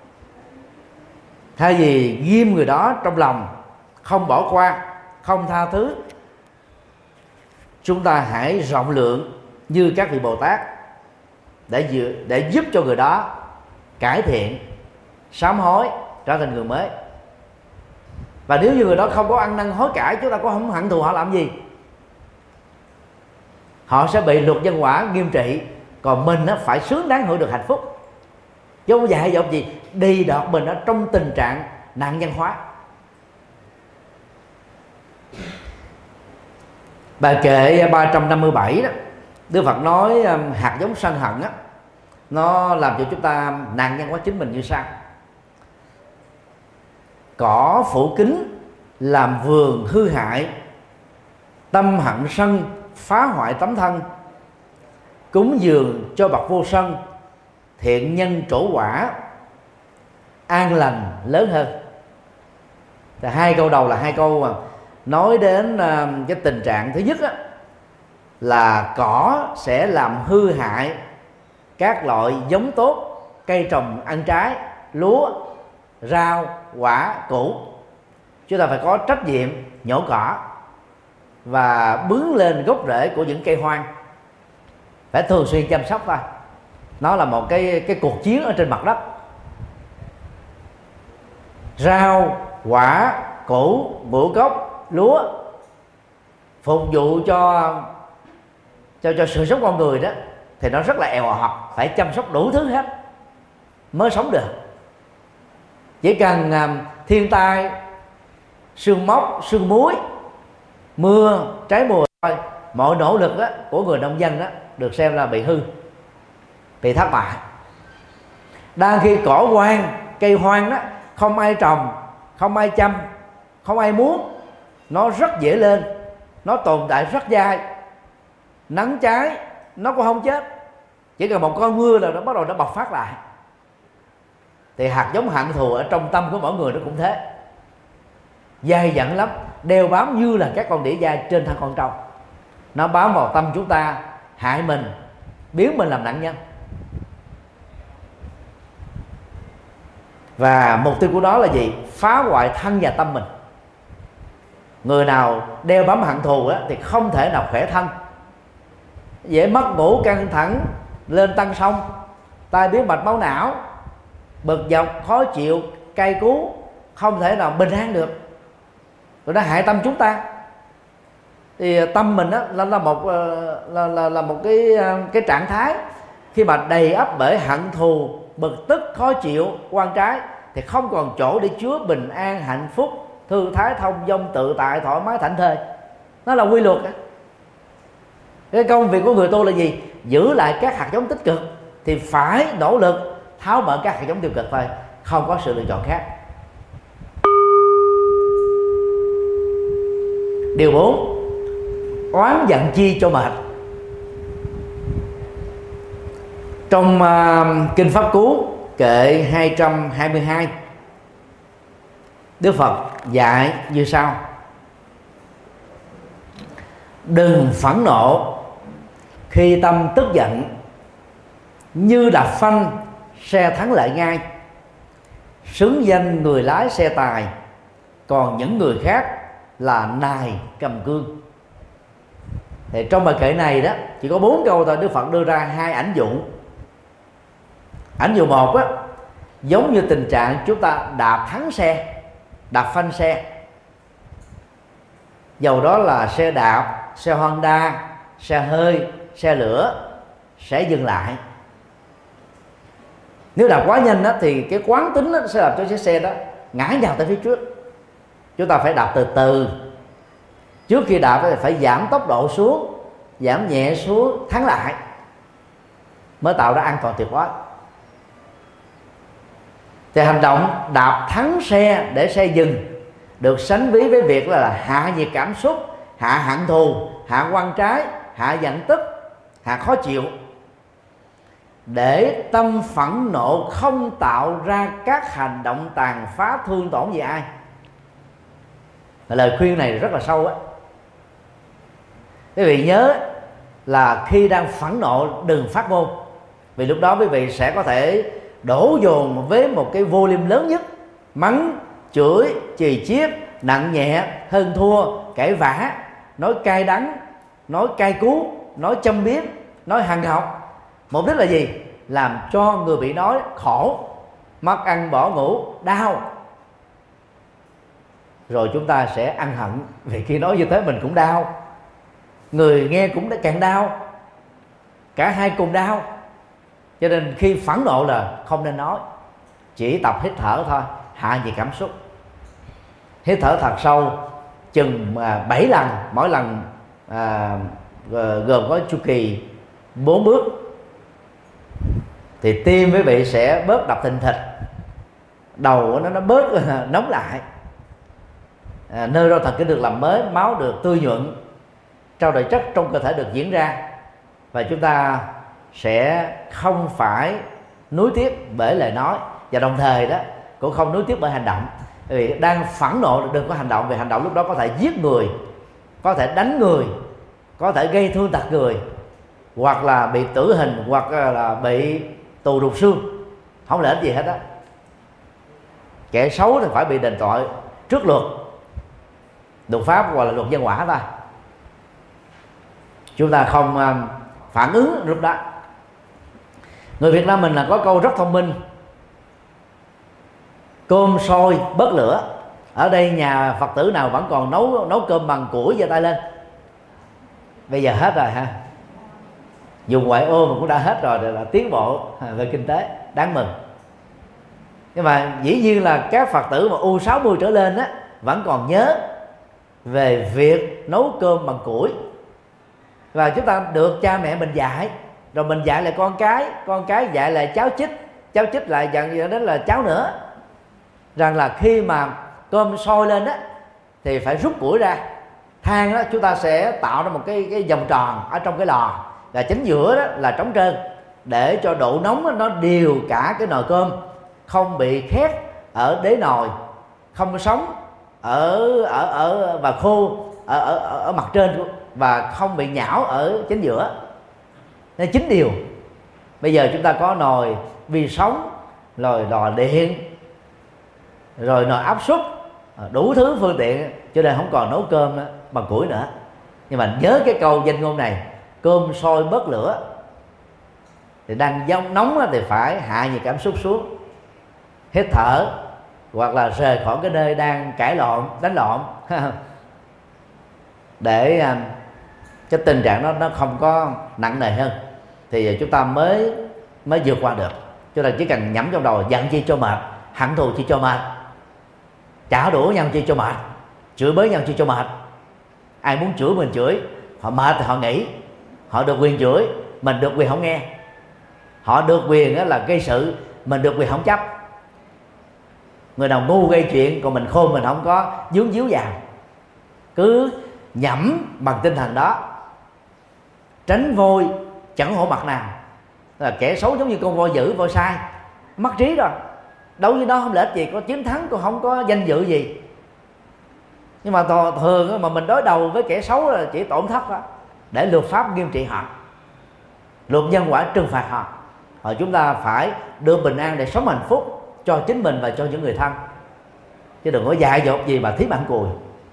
Thay vì ghim người đó trong lòng, không bỏ qua, không tha thứ, chúng ta hãy rộng lượng như các vị Bồ Tát để giúp cho người đó cải thiện, sám hối, trở thành người mới. Và nếu như người đó không có ăn năn hối cải, chúng ta có không hận thù họ làm gì, họ sẽ bị luật nhân quả nghiêm trị, còn mình phải xứng đáng hưởng được hạnh phúc, chứ không dạy dột gì đi đọt mình ở trong tình trạng nạn nhân hóa. Bài kệ 357 đó, Đức Phật nói hạt giống sân hận nó làm cho chúng ta nạn nhân hóa chính mình như sau: cỏ phủ kính làm vườn hư hại, tâm hận sân phá hoại tấm thân, cúng dường cho bậc vô sân, thiện nhân trổ quả, an lành lớn hơn. Thì hai câu đầu là hai câu mà nói đến cái tình trạng thứ nhất là cỏ sẽ làm hư hại các loại giống tốt, cây trồng ăn trái, lúa, rau, quả, củ. Chúng ta phải có trách nhiệm nhổ cỏ và bứng lên gốc rễ của những cây hoang, phải thường xuyên chăm sóc thôi. Nó là một cái cuộc chiến ở trên mặt đất. Rau, quả, củ, ngũ cốc, lúa phục vụ cho sự sống con người đó thì nó rất là eo họt, phải chăm sóc đủ thứ hết mới sống được. Chỉ cần thiên tai, sương mốc, sương muối, mưa, trái mùa thôi, mọi nỗ lực của người nông dân được xem là bị hư, bị thất bại. Đang khi cỏ hoang, cây hoang không ai trồng, không ai chăm, không ai muốn, nó rất dễ lên, nó tồn tại rất dai, nắng cháy nó cũng không chết, chỉ cần một con mưa là nó bắt đầu nó bộc phát lại. Thì hạt giống hận thù ở trong tâm của mỗi người nó cũng thế, dai dẳng lắm, đeo bám như là các con đĩa dai trên thân con trâu. Nó bám vào tâm chúng ta, hại mình, biến mình làm nạn nhân. Và mục tiêu của nó là gì? Phá hoại thân và tâm mình. Người nào đeo bám hận thù thì không thể nào khỏe thân, dễ mất ngủ, căng thẳng, lên tăng sông, tai biến mạch máu não, bực dọc, khó chịu, cay cú, không thể nào bình an được, rồi nó hại tâm chúng ta. Thì tâm mình á là một cái trạng thái khi mà đầy ắp bởi hận thù, bực tức, khó chịu, oan trái, thì không còn chỗ để chứa bình an, hạnh phúc, thư thái, thông dong, tự tại, thoải mái, thảnh thơi. Nó là quy luật đó. Cái công việc của người tu là gì? Giữ lại các hạt giống tích cực thì phải nỗ lực tháo mở các hạt giống tiêu cực thôi, không có sự lựa chọn khác. Điều 4, oán giận chi cho mệt. Trong Kinh Pháp Cú kệ 222, Đức Phật dạy như sau: đừng phẫn nộ khi tâm tức giận, như đạp phanh xe thắng lại ngay, xứng danh người lái xe tài, còn những người khác là nài cầm cương. Thì trong bài kệ này đó chỉ có 4 câu thôi, Đức Phật đưa ra 2 ảnh dụ. Ảnh dụ 1 á, giống như tình trạng chúng ta đạp thắng xe, đạp phanh xe, dầu đó là xe đạp, xe Honda, xe hơi, xe lửa, sẽ dừng lại. Nếu đạp quá nhanh đó, thì cái quán tính đó sẽ làm cho chiếc xe đó ngã nhào tới phía trước. Chúng ta phải đạp từ từ. Trước khi đạp thì phải giảm tốc độ xuống, giảm nhẹ xuống, thắng lại, mới tạo ra an toàn tuyệt đối. Thì hành động đạp thắng xe để xe dừng được sánh ví với việc là hạ nhiệt cảm xúc, hạ hận thù, hạ oan trái, hạ giận tức, hạ khó chịu, để tâm phẫn nộ không tạo ra các hành động tàn phá, thương tổn gì ai. Lời khuyên này rất là sâu á. Quý vị nhớ là khi đang phẫn nộ đừng phát ngôn, vì lúc đó quý vị sẽ có thể đổ dồn với một cái volume lớn nhất, mắng, chửi, chì chiết, nặng nhẹ, hơn thua, cãi vã, nói cay đắng, nói cay cú, nói châm biếm, nói hằn học. Mục đích là gì? Làm cho người bị nói khổ, mất ăn bỏ ngủ, đau. Rồi chúng ta sẽ ăn hận, vì khi nói như thế mình cũng đau, người nghe cũng đã càng đau, cả hai cùng đau. Cho nên khi phẫn nộ là không nên nói, chỉ tập hít thở thôi, hạ nhiệt cảm xúc. Hít thở thật sâu chừng 7 lần, mỗi lần gồm có chu kỳ 4 bước, thì tim quý vị sẽ bớt đập thình thịch, đầu nó bớt nóng lại, nơi đo thần kinh được làm mới, máu được tươi nhuận, trao đổi chất trong cơ thể được diễn ra, và chúng ta sẽ không phải nuối tiếc bởi lời nói, và đồng thời đó cũng không nuối tiếc bởi hành động. Vì đang phẫn nộ đừng có hành động, vì hành động lúc đó có thể giết người, có thể đánh người, có thể gây thương tật người, hoặc là bị tử hình, hoặc là bị tù đục xương, không lợi ích gì hết á. Kẻ xấu thì phải bị đền tội trước luật pháp hoặc là luật nhân quả thôi. Chúng ta không phản ứng lúc đó. Người Việt Nam mình là có câu rất thông minh: cơm sôi bớt lửa. Ở đây nhà Phật tử nào vẫn còn nấu cơm bằng củi, giơ tay lên. Bây giờ hết rồi ha, dùng ngoại ô mà cũng đã hết rồi, là tiến bộ về kinh tế, đáng mừng. Nhưng mà dĩ nhiên là các Phật tử mà U60 trở lên á vẫn còn nhớ về việc nấu cơm bằng củi, và chúng ta được cha mẹ mình dạy, rồi mình dạy lại con cái dạy lại cháu chích lại dần đến là cháu nữa, rằng là khi mà cơm sôi lên á thì phải rút củi ra. Than đó chúng ta sẽ tạo ra một cái vòng tròn ở trong cái lò, và chính giữa đó là trống trơn, để cho độ nóng nó đều cả cái nồi cơm, không bị khét ở đế nồi, không sống ở và khô ở mặt trên, và không bị nhão ở chính giữa. Nên 9 điều. Bây giờ chúng ta có nồi vi sóng, rồi lò điện, rồi nồi áp suất, đủ thứ phương tiện, cho nên không còn nấu cơm bằng củi nữa. Nhưng mà nhớ cái câu danh ngôn này: cơm sôi bớt lửa. Thì đang nóng thì phải hạ nhiệt cảm xúc xuống, hít thở, hoặc là rời khỏi cái nơi đang cãi lộn, đánh lộn để cái tình trạng nó không có nặng nề hơn, thì chúng ta mới vượt qua được. Cho nên chỉ cần nhẩm trong đầu giận chi cho mệt, hận thù chi cho mệt, trả đũa nhau chi cho mệt, chửi bới nhau chi cho mệt. Ai muốn chửi mình chửi, họ mệt thì họ nghỉ, họ được quyền chửi, mình được quyền không nghe. Họ được quyền đó là gây sự, mình được quyền không chấp. Người nào ngu gây chuyện, còn mình khôn mình không có dướng díu vào. Cứ nhẩm bằng tinh thần đó, tránh vôi chẳng hổ mặt nào. Là kẻ xấu giống như con voi dữ, voi sai, mất trí rồi. Đấu với nó không lợi ích gì, có chiến thắng cũng không có danh dự gì. Nhưng mà thường mà mình đối đầu với kẻ xấu là chỉ tổn thất đó, để luật pháp nghiêm trị họ, luật nhân quả trừng phạt họ. Rồi chúng ta phải đưa bình an để sống hạnh phúc cho chính mình và cho những người thân, chứ đừng có dại dột gì mà thí bạn cùi.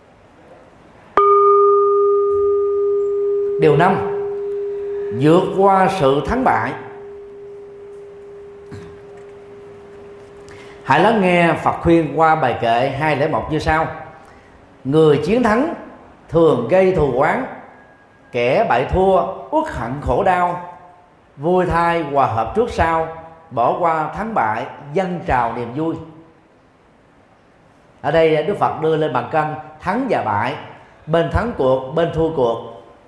Điều 5, vượt qua sự thắng bại. Hãy lắng nghe Phật khuyên qua bài kệ 201 như sau: người chiến thắng thường gây thù oán, kẻ bại thua uất hận khổ đau, vui thay hòa hợp trước sau, bỏ qua thắng bại dâng trào niềm vui. Ở đây Đức Phật đưa lên bàn cân thắng và bại, bên thắng cuộc bên thua cuộc,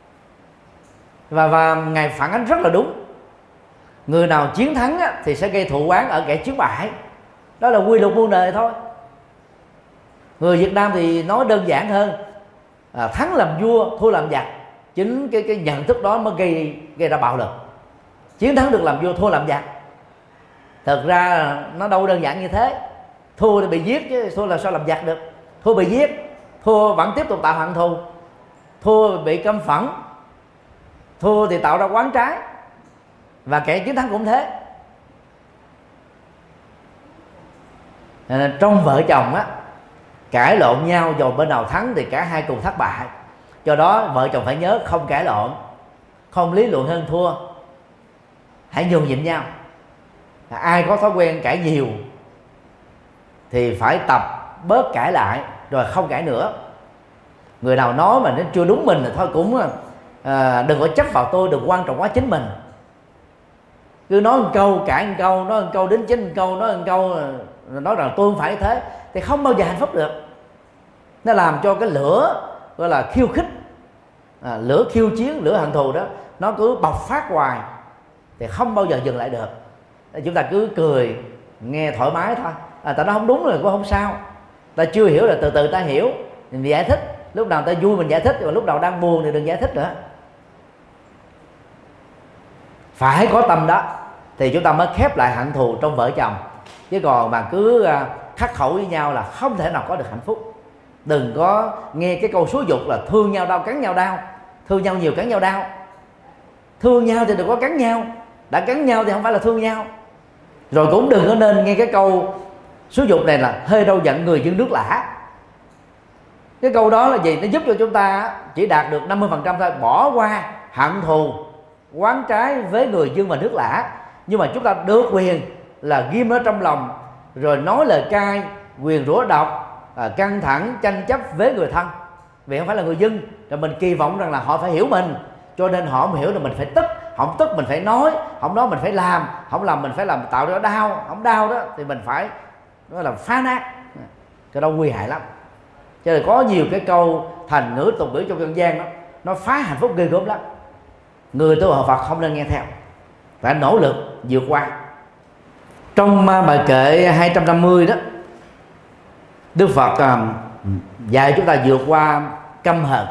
và Ngài phản ánh rất là đúng. Người nào chiến thắng thì sẽ gây thù oán ở kẻ chiến bại. Đó là quy luật muôn đời thôi. Người Việt Nam thì nói đơn giản hơn, thắng làm vua, thua làm giặc. Chính cái nhận thức đó mới gây ra bạo lực. Chiến thắng được làm vua, thua làm giặc. Thật ra nó đâu đơn giản như thế. Thua thì bị giết chứ thua là sao làm giặc được. Thua bị giết, thua vẫn tiếp tục tạo hận thù, thua bị căm phẫn, thua thì tạo ra oán trái. Và kẻ chiến thắng cũng thế. Trong vợ chồng á, cãi lộn nhau dầu bên nào thắng thì cả hai cùng thất bại. Do đó vợ chồng phải nhớ không cãi lộn, không lý luận hơn thua, hãy nhường nhịn nhau. Ai có thói quen cãi nhiều thì phải tập bớt cãi lại, rồi không cãi nữa. Người nào nói mà nó chưa đúng mình thì thôi cũng đừng có chấp vào tôi, đừng quan trọng quá chính mình. Cứ nói một câu cãi một câu, nói một câu đính chính một câu, nói một câu nói rằng tôi không phải thế, thì không bao giờ hạnh phúc được. Nó làm cho cái lửa gọi là khiêu khích, lửa khiêu chiến, lửa hận thù đó nó cứ bộc phát hoài thì không bao giờ dừng lại được. Chúng ta cứ cười nghe thoải mái thôi. Ta nói không đúng rồi cũng không sao, ta chưa hiểu là từ từ ta hiểu, mình giải thích. Lúc nào ta vui mình giải thích, và lúc nào đang buồn thì đừng giải thích nữa. Phải có tâm đó thì chúng ta mới khép lại hận thù trong vợ chồng. Chứ còn mà cứ khắc khẩu với nhau là không thể nào có được hạnh phúc. Đừng có nghe cái câu xúi dục là thương nhau đau cắn nhau đau, thương nhau nhiều cắn nhau đau. Thương nhau thì đừng có cắn nhau, đã cắn nhau thì không phải là thương nhau. Rồi cũng đừng có nên nghe cái câu xúi dục này là hơi đâu giận người dân nước lã. Cái câu đó là gì? Nó giúp cho chúng ta chỉ đạt được 50% thôi, bỏ qua hận thù oán trái với người dân và nước lã. Nhưng mà chúng ta được quyền là ghim nó trong lòng, rồi nói lời cay, quyền rủa độc, căng thẳng, tranh chấp với người thân, vì không phải là người dân. Rồi mình kỳ vọng rằng là họ phải hiểu mình, cho nên họ không hiểu là mình phải tức. Không tức mình phải nói, không nói mình phải làm, không làm mình phải làm tạo ra đau, không đau đó thì mình phải nó là phá nát. Cái đó nguy hại lắm. Cho nên có nhiều cái câu thành ngữ tục ngữ trong dân gian đó, nó phá hạnh phúc ghê gớm lắm. Người tu học Phật không nên nghe theo, phải nỗ lực vượt qua. Trong bài kệ 250 đó, Đức Phật dạy chúng ta vượt qua căm hờn.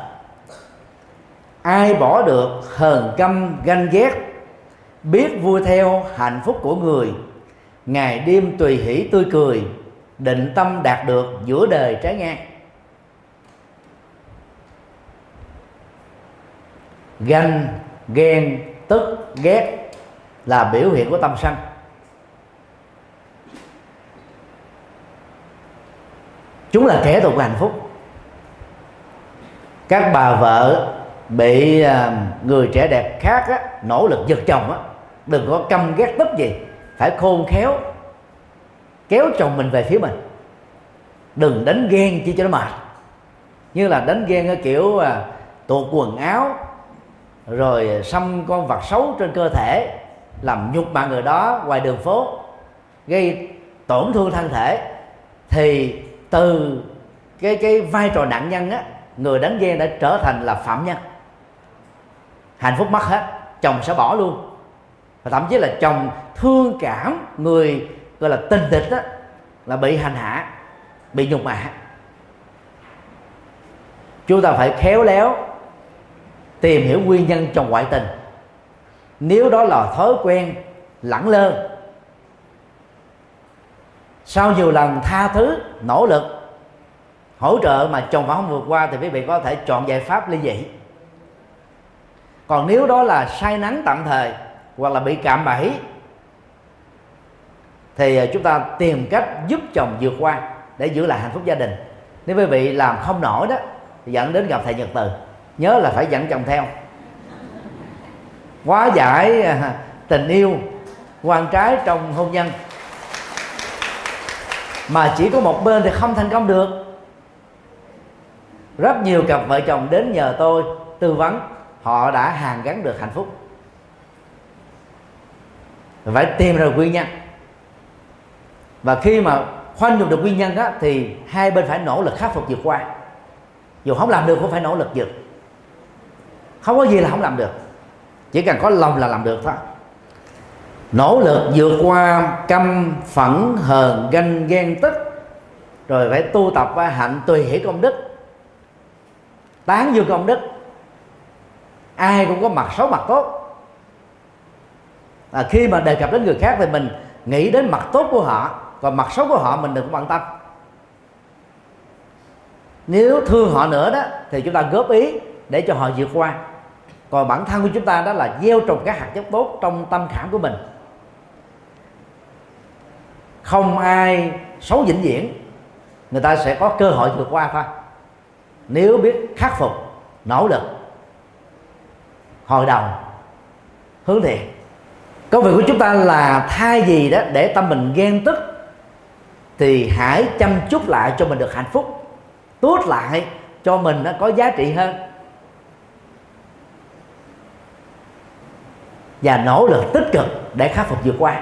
Ai bỏ được hờn căm ganh ghét, biết vui theo hạnh phúc của người, ngày đêm tùy hỷ tươi cười, định tâm đạt được giữa đời trái ngang. Ganh, ghen, tức, ghét là biểu hiện của tâm sân. Chúng là kẻ thù của hạnh phúc. Các bà vợ bị người trẻ đẹp khác á, nỗ lực giật chồng á, đừng có căm ghét tức gì, phải khôn khéo kéo chồng mình về phía mình. đừng đánh ghen chỉ cho nó mệt, như là đánh ghen cái kiểu tuột quần áo rồi xăm con vật xấu trên cơ thể, làm nhục mạ người đó ngoài đường phố, gây tổn thương thân thể, thì từ cái vai trò nạn nhân á, người đánh ghen đã trở thành là phạm nhân. Hạnh phúc mất hết, chồng sẽ bỏ luôn, và thậm chí là chồng thương cảm người gọi là tình địch á, là bị hành hạ, bị nhục mạ. Chúng ta phải khéo léo tìm hiểu nguyên nhân trong ngoại tình. Nếu đó là thói quen lẳng lơ, sau nhiều lần tha thứ, nỗ lực, hỗ trợ mà chồng vẫn không vượt qua, thì quý vị có thể chọn giải pháp ly dị. Còn nếu đó là say nắng tạm thời hoặc là bị cạm bẫy, thì chúng ta tìm cách giúp chồng vượt qua để giữ lại hạnh phúc gia đình. Nếu quý vị làm không nổi đó thì dẫn đến gặp thầy Nhật Từ, nhớ là phải dẫn chồng theo. Hóa giải tình yêu quan trái trong hôn nhân mà chỉ có một bên thì không thành công được. Rất nhiều cặp vợ chồng đến nhờ tôi tư vấn, họ đã hàn gắn được hạnh phúc. Phải tìm ra nguyên nhân, và khi mà khoanh vùng được nguyên nhân đó, thì hai bên phải nỗ lực khắc phục vượt qua. Dù không làm được cũng phải nỗ lực vượt. Không có gì là không làm được, chỉ cần có lòng là làm được thôi. Nỗ lực vượt qua căm phẫn hờn ganh ghen tức, rồi phải tu tập hạnh tùy hỷ công đức, tán dương công đức. Ai cũng có mặt xấu mặt tốt. Khi mà đề cập đến người khác thì mình nghĩ đến mặt tốt của họ, còn mặt xấu của họ mình đừng có bận tâm. Nếu thương họ nữa đó thì chúng ta góp ý để cho họ vượt qua. Còn bản thân của chúng ta đó là gieo trồng các hạt giống tốt trong tâm khảm của mình. Không ai xấu vĩnh viễn, người ta sẽ có cơ hội vượt qua thôi, nếu biết khắc phục, nỗ lực, hồi đầu, hướng thiện. Công việc của chúng ta là thay vì đó để tâm mình ghen tức, thì hãy chăm chút lại cho mình được hạnh phúc, tốt lại cho mình nó có giá trị hơn, và nỗ lực tích cực để khắc phục vượt qua.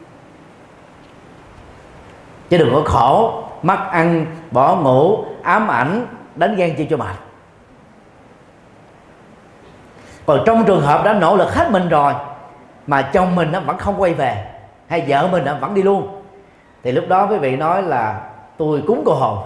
Chứ đừng có khổ, mất ăn, bỏ ngủ, ám ảnh, đánh ghen chi cho mệt. Còn trong trường hợp đã nỗ lực hết mình rồi mà chồng mình nó vẫn không quay về, hay vợ mình nó vẫn đi luôn, thì lúc đó quý vị nói là tôi cúng cô hồn,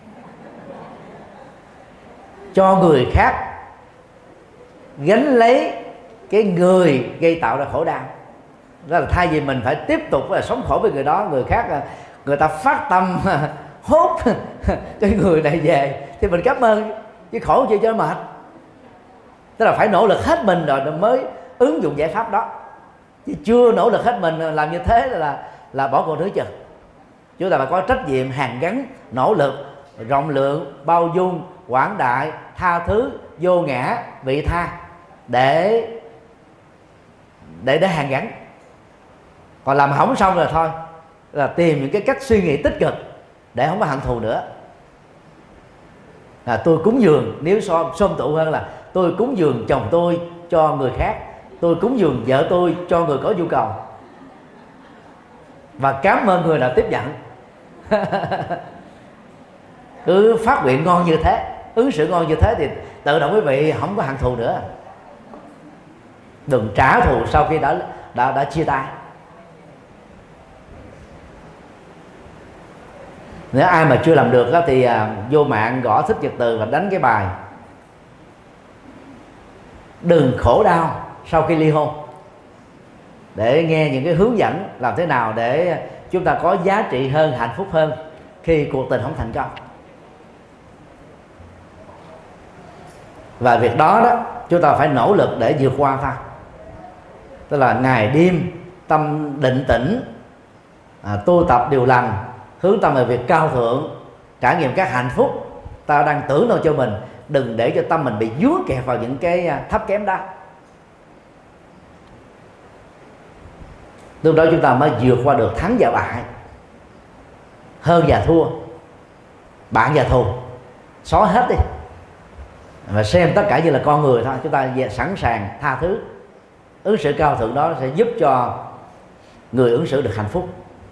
cho người khác gánh lấy cái người gây tạo ra khổ đau. Đó là thay vì mình phải tiếp tục sống khổ với người đó, người khác người ta phát tâm hốt cái người này về thì mình cảm ơn, chứ khổ chi cho nó mệt. Tức là phải nỗ lực hết mình rồi mới ứng dụng giải pháp đó, chứ chưa nỗ lực hết mình làm như thế là bỏ cuộc nửa chừng. Chúng ta phải có trách nhiệm hàn gắn, nỗ lực, rộng lượng, bao dung, quảng đại, tha thứ, vô ngã, vị tha để hàn gắn. Còn làm hỏng xong rồi thôi, là tìm những cái cách suy nghĩ tích cực để không có hận thù nữa. Tôi cúng dường, nếu xôm tụ hơn là tôi cúng dường chồng tôi cho người khác, tôi cúng dường vợ tôi cho người có nhu cầu, và cảm ơn người nào tiếp nhận. Cứ phát nguyện ngon như thế, ứng xử ngon như thế, thì tự động quý vị không có hận thù nữa. Đừng trả thù sau khi đã chia tay. Nếu ai mà chưa làm được đó, thì vô mạng gõ Thích Nhật Từ và đánh cái bài đừng khổ đau sau khi ly hôn, để nghe những cái hướng dẫn làm thế nào để chúng ta có giá trị hơn, hạnh phúc hơn khi cuộc tình không thành công. Và việc đó chúng ta phải nỗ lực để vượt qua thôi. Tức là ngày đêm tâm định tĩnh, tu tập điều lành, hướng tâm về việc cao thượng, trải nghiệm các hạnh phúc ta đang tưởng đâu cho mình. Đừng để cho tâm mình bị dướng kẹt vào những cái thấp kém đó. Lúc đó chúng ta mới vượt qua được thắng và bại, hơn và thua. bạn và thù, xóa hết đi và xem tất cả như là con người thôi. Chúng ta sẵn sàng tha thứ. Ứng xử cao thượng đó sẽ giúp cho người ứng xử được hạnh phúc.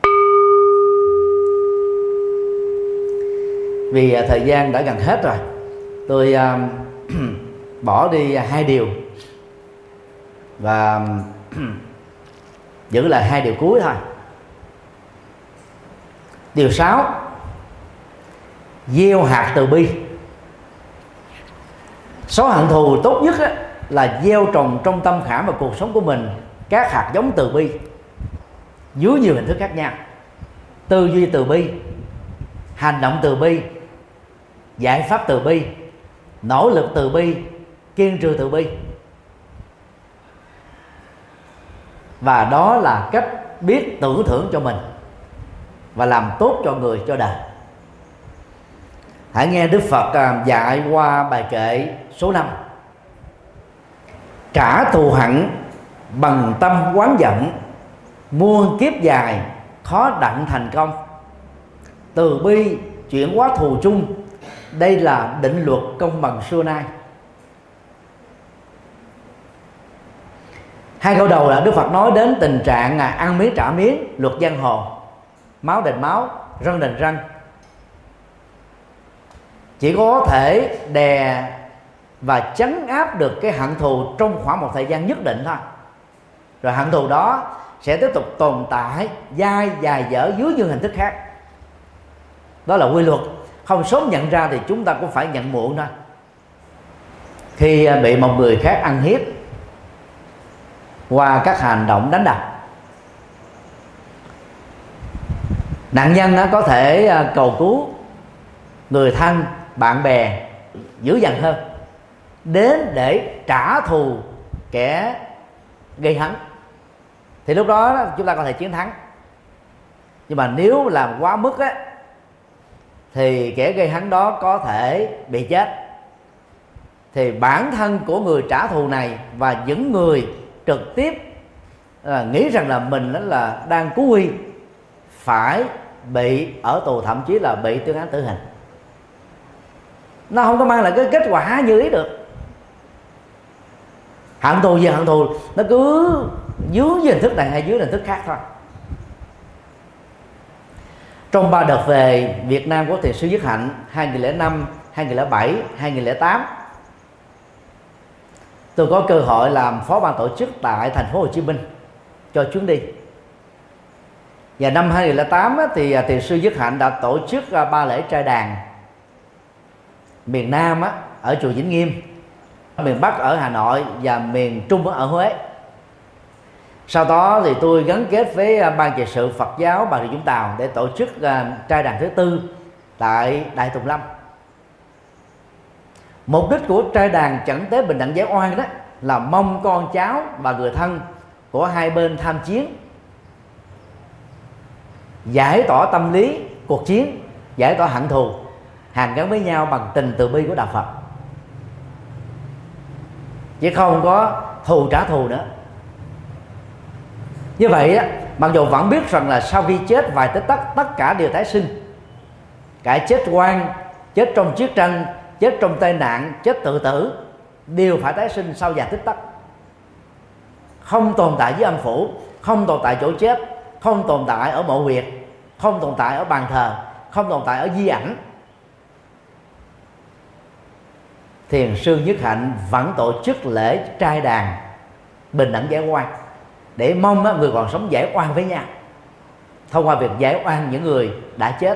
Vì thời gian đã gần hết rồi, tôi bỏ đi 2 điều và giữ lại 2 điều cuối thôi. Điều 6, gieo hạt từ bi. Xóa hận thù tốt nhất là gieo trồng trong tâm khảm và cuộc sống của mình các hạt giống từ bi dưới nhiều hình thức khác nhau: tư duy từ bi, hành động từ bi, giải pháp từ bi, nỗ lực từ bi, kiên trì từ bi. Và đó là cách biết tưởng thưởng cho mình và làm tốt cho người, cho đời. Hãy nghe Đức Phật dạy qua bài kệ số 5: trả thù hận bằng tâm oán giận, muôn kiếp dài khó đặng thành công. Từ bi chuyển hóa thù chung, đây là định luật công bằng xưa nay. 2 câu đầu là Đức Phật nói đến tình trạng ăn miếng trả miếng, luật giang hồ, máu đền máu, rân đền rân. Chỉ có thể đè và trấn áp được cái hận thù trong khoảng một thời gian nhất định thôi, rồi hận thù đó sẽ tiếp tục tồn tại dai dài dở dưới những hình thức khác. Đó là quy luật, không sớm nhận ra thì chúng ta cũng phải nhận muộn thôi. Khi bị một người khác ăn hiếp qua các hành động đánh đập, nạn nhân có thể cầu cứu người thân, bạn bè dữ dằn hơn đến để trả thù kẻ gây hấn, thì lúc đó chúng ta có thể chiến thắng. Nhưng mà nếu làm quá mức thì kẻ gây hấn đó có thể bị chết. Thì bản thân của người trả thù này và những người trực tiếp nghĩ rằng là mình là đang cứu nguy phải bị ở tù, thậm chí là bị tuyên án tử hình. Nó không có mang lại cái kết quả như ý được. Hận thù về hận thù nó cứ dưới hình thức này hay dưới hình thức khác thôi. Trong 3 đợt về Việt Nam của Thiền sư Nhất Hạnh 2005, 2007, 2008, tôi có cơ hội làm phó ban tổ chức tại thành phố Hồ Chí Minh cho chuyến đi. Và năm 2008 thì Thiền sư Nhất Hạnh đã tổ chức 3 lễ trai đàn. Miền Nam ở chùa Vĩnh Nghiêm, miền Bắc ở Hà Nội và miền Trung ở Huế. Sau đó thì tôi gắn kết với ban trị sự Phật giáo Bà Rịa Vũng Tàu để tổ chức trai đàn thứ 4 tại Đại Tùng Lâm. Mục đích của trai đàn Chẩn Tế Bình Đẳng Giải Oan đó là mong con cháu và người thân của hai bên tham chiến giải tỏa tâm lý cuộc chiến, giải tỏa hận thù, hàn gắn với nhau bằng tình từ bi của đạo Phật, chứ không có thù trả thù nữa. Như vậy mặc dù vẫn biết rằng là sau khi chết vài tích tắc tất cả đều tái sinh, cả chết oan, chết trong chiến tranh, chết trong tai nạn, chết tự tử đều phải tái sinh sau vài tích tắc. Không tồn tại dưới âm phủ, không tồn tại chỗ chết, không tồn tại ở mộ huyệt, không tồn tại ở bàn thờ, không tồn tại ở di ảnh. Thiền sư Nhất Hạnh vẫn tổ chức lễ trai đàn bình đẳng giải oan để mong người còn sống giải oan với nhau thông qua việc giải oan những người đã chết.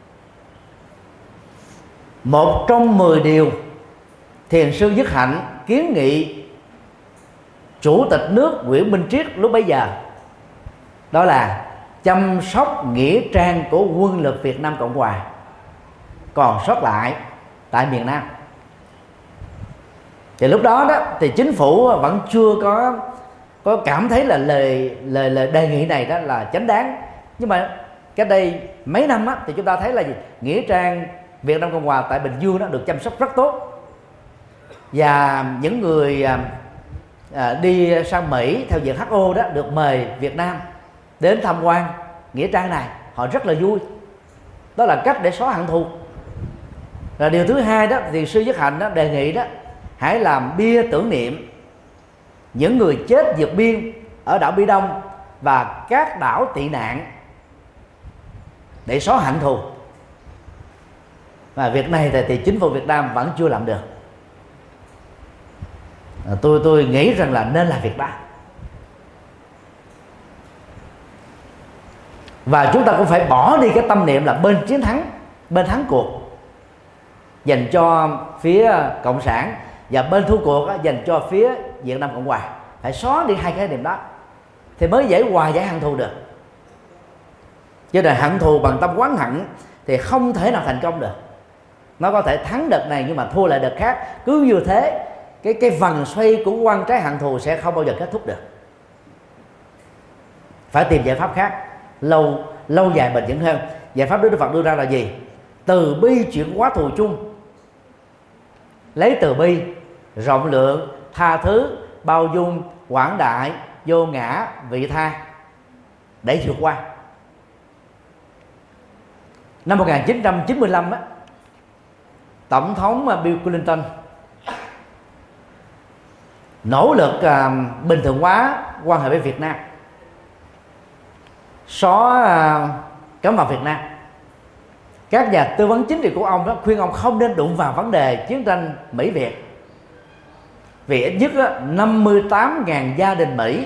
Một trong 10 điều Thiền sư Nhất Hạnh kiến nghị Chủ tịch nước Nguyễn Minh Triết lúc bấy giờ đó là chăm sóc nghĩa trang của quân lực Việt Nam Cộng Hòa còn sót lại tại miền Nam. Thì lúc đó thì chính phủ vẫn chưa có cảm thấy là lời đề nghị này đó là chánh đáng. Nhưng mà cách đây mấy năm thì chúng ta thấy là gì? Nghĩa trang Việt Nam Cộng Hòa tại Bình Dương đó được chăm sóc rất tốt, và những người đi sang Mỹ theo diện HO đó được mời Việt Nam đến tham quan nghĩa trang này, họ rất là vui. Đó là cách để xóa hận thù. Rồi điều thứ hai đó thì sư Nhất Hạnh đó đề nghị đó, hãy làm bia tưởng niệm những người chết vượt biên ở đảo Bi Đông và các đảo tị nạn để xóa hận thù. Và việc này thì chính phủ Việt Nam vẫn chưa làm được. Tôi nghĩ rằng là nên làm việc đó. Và chúng ta cũng phải bỏ đi cái tâm niệm là bên chiến thắng, bên thắng cuộc dành cho phía Cộng sản, và bên thua cuộc dành cho phía Việt Nam Cộng Hòa. Phải xóa đi hai cái niệm đó thì mới dễ hòa giải hận thù được. Cho nên hận thù bằng tâm oán hận thì không thể nào thành công được. Nó có thể thắng đợt này nhưng mà thua lại đợt khác. Cứ như thế cái vòng xoay của quan trái hận thù sẽ không bao giờ kết thúc được. Phải tìm giải pháp khác lâu dài bền vững hơn. Giải pháp Đức Phật đưa ra là gì? Từ bi chuyển hóa thù chung, lấy từ bi, rộng lượng, tha thứ, bao dung, quảng đại, vô ngã, vị tha để vượt qua. Năm 1995 á, Tổng thống Bill Clinton nỗ lực bình thường hóa quan hệ với Việt Nam, xóa cấm vận Việt Nam. Các nhà tư vấn chính trị của ông đó khuyên ông không nên đụng vào vấn đề chiến tranh Mỹ Việt, vì ít nhất 58.000 gia đình Mỹ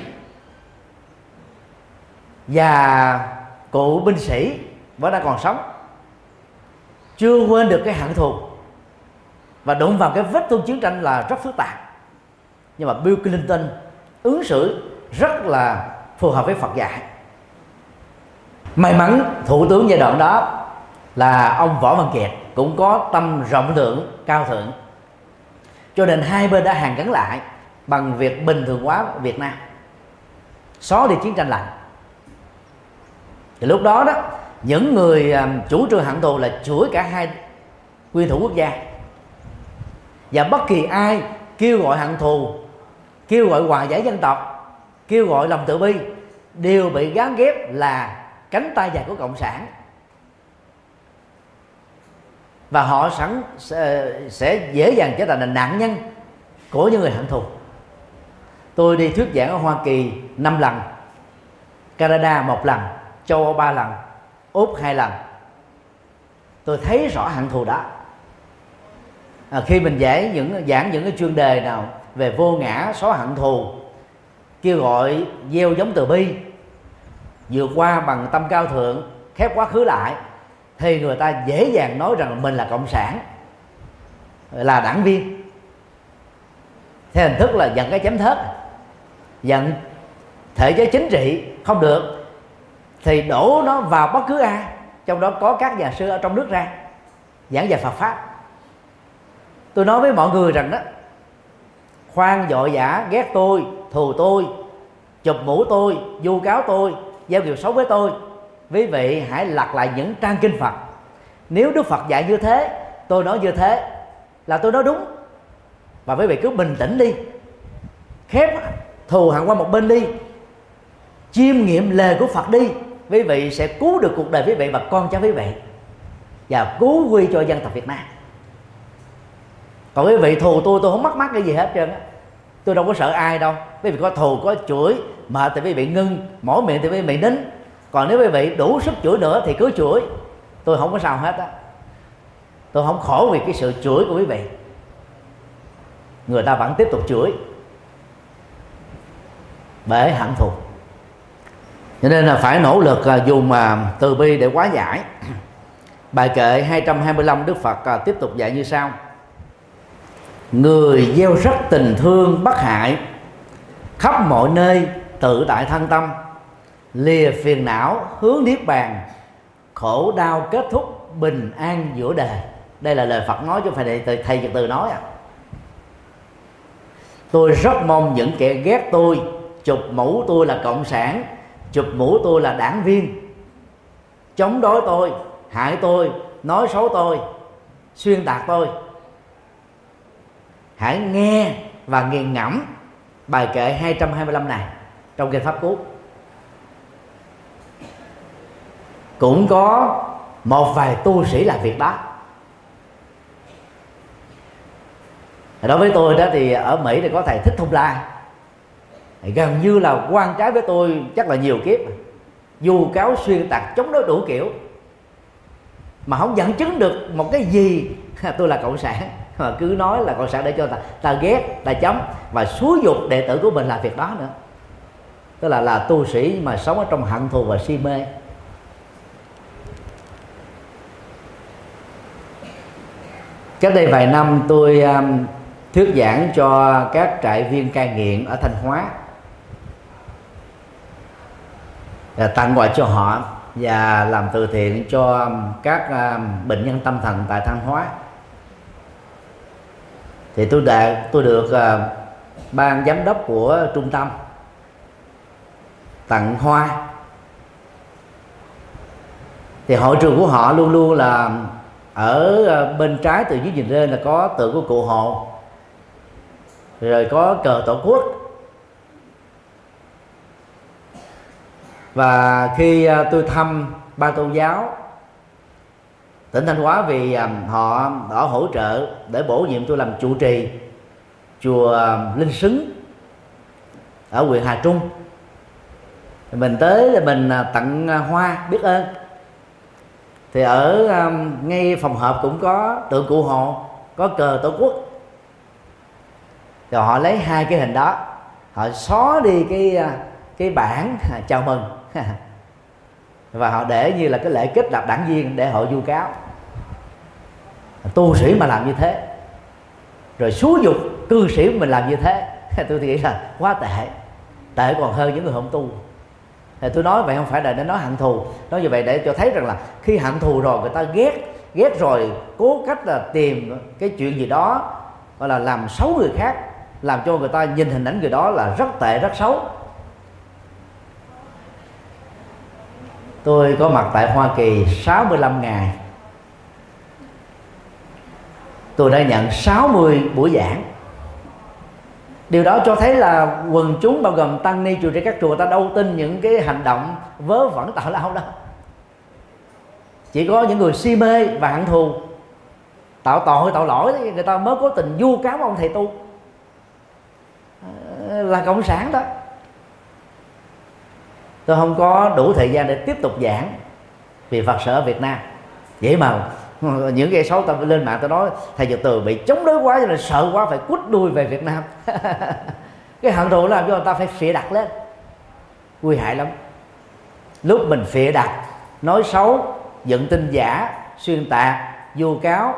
và cụ binh sĩ vẫn đang còn sống, chưa quên được cái hận thù, và đụng vào cái vết thương chiến tranh là rất phức tạp. Nhưng mà Bill Clinton ứng xử rất là phù hợp với Phật dạy. May mắn thủ tướng giai đoạn đó là ông Võ Văn Kiệt cũng có tâm rộng lượng, cao thượng, cho nên hai bên đã hàn gắn lại bằng việc bình thường hóa Việt Nam, xóa đi chiến tranh lạnh. Thì lúc đó đó, những người chủ trương hận thù là chửi cả hai nguyên thủ quốc gia, và bất kỳ ai kêu gọi hận thù, kêu gọi hòa giải dân tộc, kêu gọi lòng từ bi đều bị gán ghép là cánh tay dài của Cộng sản, và họ sẽ dễ dàng trở thành là nạn nhân của những người hận thù. Tôi đi thuyết giảng ở Hoa Kỳ 5 lần, Canada 1 lần, châu Âu 3 lần, Úc 2 lần. Tôi thấy rõ hận thù đó. Khi mình giảng những cái chuyên đề nào về vô ngã, xóa hận thù, kêu gọi gieo giống từ bi, vượt qua bằng tâm cao thượng, khép quá khứ lại, thì người ta dễ dàng nói rằng mình là cộng sản, là đảng viên, theo hình thức là giận cái chém thớt, giận thể chế chính trị không được thì đổ nó vào bất cứ ai, trong đó có các nhà sư ở trong nước ra giảng dạy Phật pháp. Tôi nói với mọi người rằng đó, khoan vội vã ghét tôi, thù tôi, chụp mũ tôi, vu cáo tôi, gieo điều xấu với tôi. Quý vị hãy lật lại những trang kinh Phật. Nếu Đức Phật dạy như thế, tôi nói như thế, là tôi nói đúng. Và quý vị cứ bình tĩnh đi, khép thù hận qua một bên đi, chiêm nghiệm lời của Phật đi. Quý vị sẽ cứu được cuộc đời quý vị và con cháu quý vị, và cứu quy cho dân tộc Việt Nam. Còn quý vị thù tôi không mắc cái gì hết trơn á. Tôi đâu có sợ ai đâu. Quý vị có thù, có chửi, mệt thì quý vị ngưng, mỏi miệng thì quý vị nín. Còn nếu quý vị đủ sức chửi nữa thì cứ chửi, tôi không có sao hết á. Tôi không khổ vì cái sự chửi của quý vị. Người ta vẫn tiếp tục chửi bởi hận thù. Cho nên là phải nỗ lực dùng từ bi để hóa giải. Bài kệ 225 Đức Phật tiếp tục dạy như sau: người gieo rắc tình thương bất hại, khắp mọi nơi tự tại thân tâm, lìa phiền não hướng niết bàn, khổ đau kết thúc bình an giữa đời. Đây là lời Phật nói chứ không phải thầy Nhật Từ nói. Tôi rất mong những kẻ ghét tôi, chụp mũ tôi là cộng sản, chụp mũ tôi là đảng viên, chống đối tôi, hại tôi, nói xấu tôi, xuyên tạc tôi, hãy nghe và nghiền ngẫm bài kệ 225 này trong kinh Pháp Cú. Cũng có một vài tu sĩ làm việc đó. Đối với tôi đó thì ở Mỹ thì có thầy Thích Thông Lai, gần như là quan trái với tôi chắc là nhiều kiếp, vu cáo xuyên tạc chống đối đủ kiểu mà không dẫn chứng được một cái gì. Tôi là cộng sản, mà cứ nói là cộng sản để cho ta ghét, ta chấm, và xúi dục đệ tử của mình làm việc đó nữa. Tức là tu sĩ mà sống ở trong hận thù và si mê. Cách đây vài năm tôi thuyết giảng cho các trại viên cai nghiện ở Thanh Hóa, tặng quà cho họ và làm từ thiện cho các bệnh nhân tâm thần tại Thanh Hóa. Thì tôi được ban giám đốc của trung tâm tặng hoa. Thì hội trường của họ luôn luôn là ở bên trái từ dưới nhìn lên là có tượng của Cụ Hồ, rồi có cờ Tổ quốc. Và khi tôi thăm ban tôn giáo tỉnh Thanh Hóa, vì họ đã hỗ trợ để bổ nhiệm tôi làm trụ trì chùa Linh Xứng ở huyện Hà Trung, mình tới là mình tặng hoa biết ơn. Thì ở ngay phòng họp cũng có tượng Cụ Hồ, có cờ Tổ quốc. Rồi họ lấy hai cái hình đó, họ xóa đi cái bảng chào mừng và họ để như là cái lễ kết nạp đảng viên để họ vu cáo. Tu sĩ mà làm như thế, rồi xúi dục cư sĩ mình làm như thế, tôi nghĩ là quá tệ, tệ còn hơn những người không tu. Thì tôi nói vậy không phải là để nói hận thù, nói như vậy để cho thấy rằng là khi hận thù rồi người ta ghét rồi cố cách là tìm cái chuyện gì đó gọi là làm xấu người khác, làm cho người ta nhìn hình ảnh người đó là rất tệ, rất xấu. Tôi có mặt tại Hoa Kỳ 65 ngày, tôi đã nhận 60 buổi giảng. Điều đó cho thấy là quần chúng bao gồm tăng ni, trụ trì các chùa, ta đâu tin những cái hành động vớ vẩn tào lao đâu. Chỉ có những người si mê và hận thù, tạo tội tạo lỗi thì người ta mới cố tình vu cáo ông thầy tu là cộng sản đó. Tôi không có đủ thời gian để tiếp tục giảng vì Phật sở ở Việt Nam. Vậy mà những cái xấu ta lên mạng tôi nói thầy Nhật Từ bị chống đối quá cho nên sợ quá phải cút đuôi về Việt Nam. Cái hận thù làm cho người ta phải phịa đặt lên, nguy hại lắm. Lúc mình phịa đặt, nói xấu, dựng tin giả, xuyên tạc, vu cáo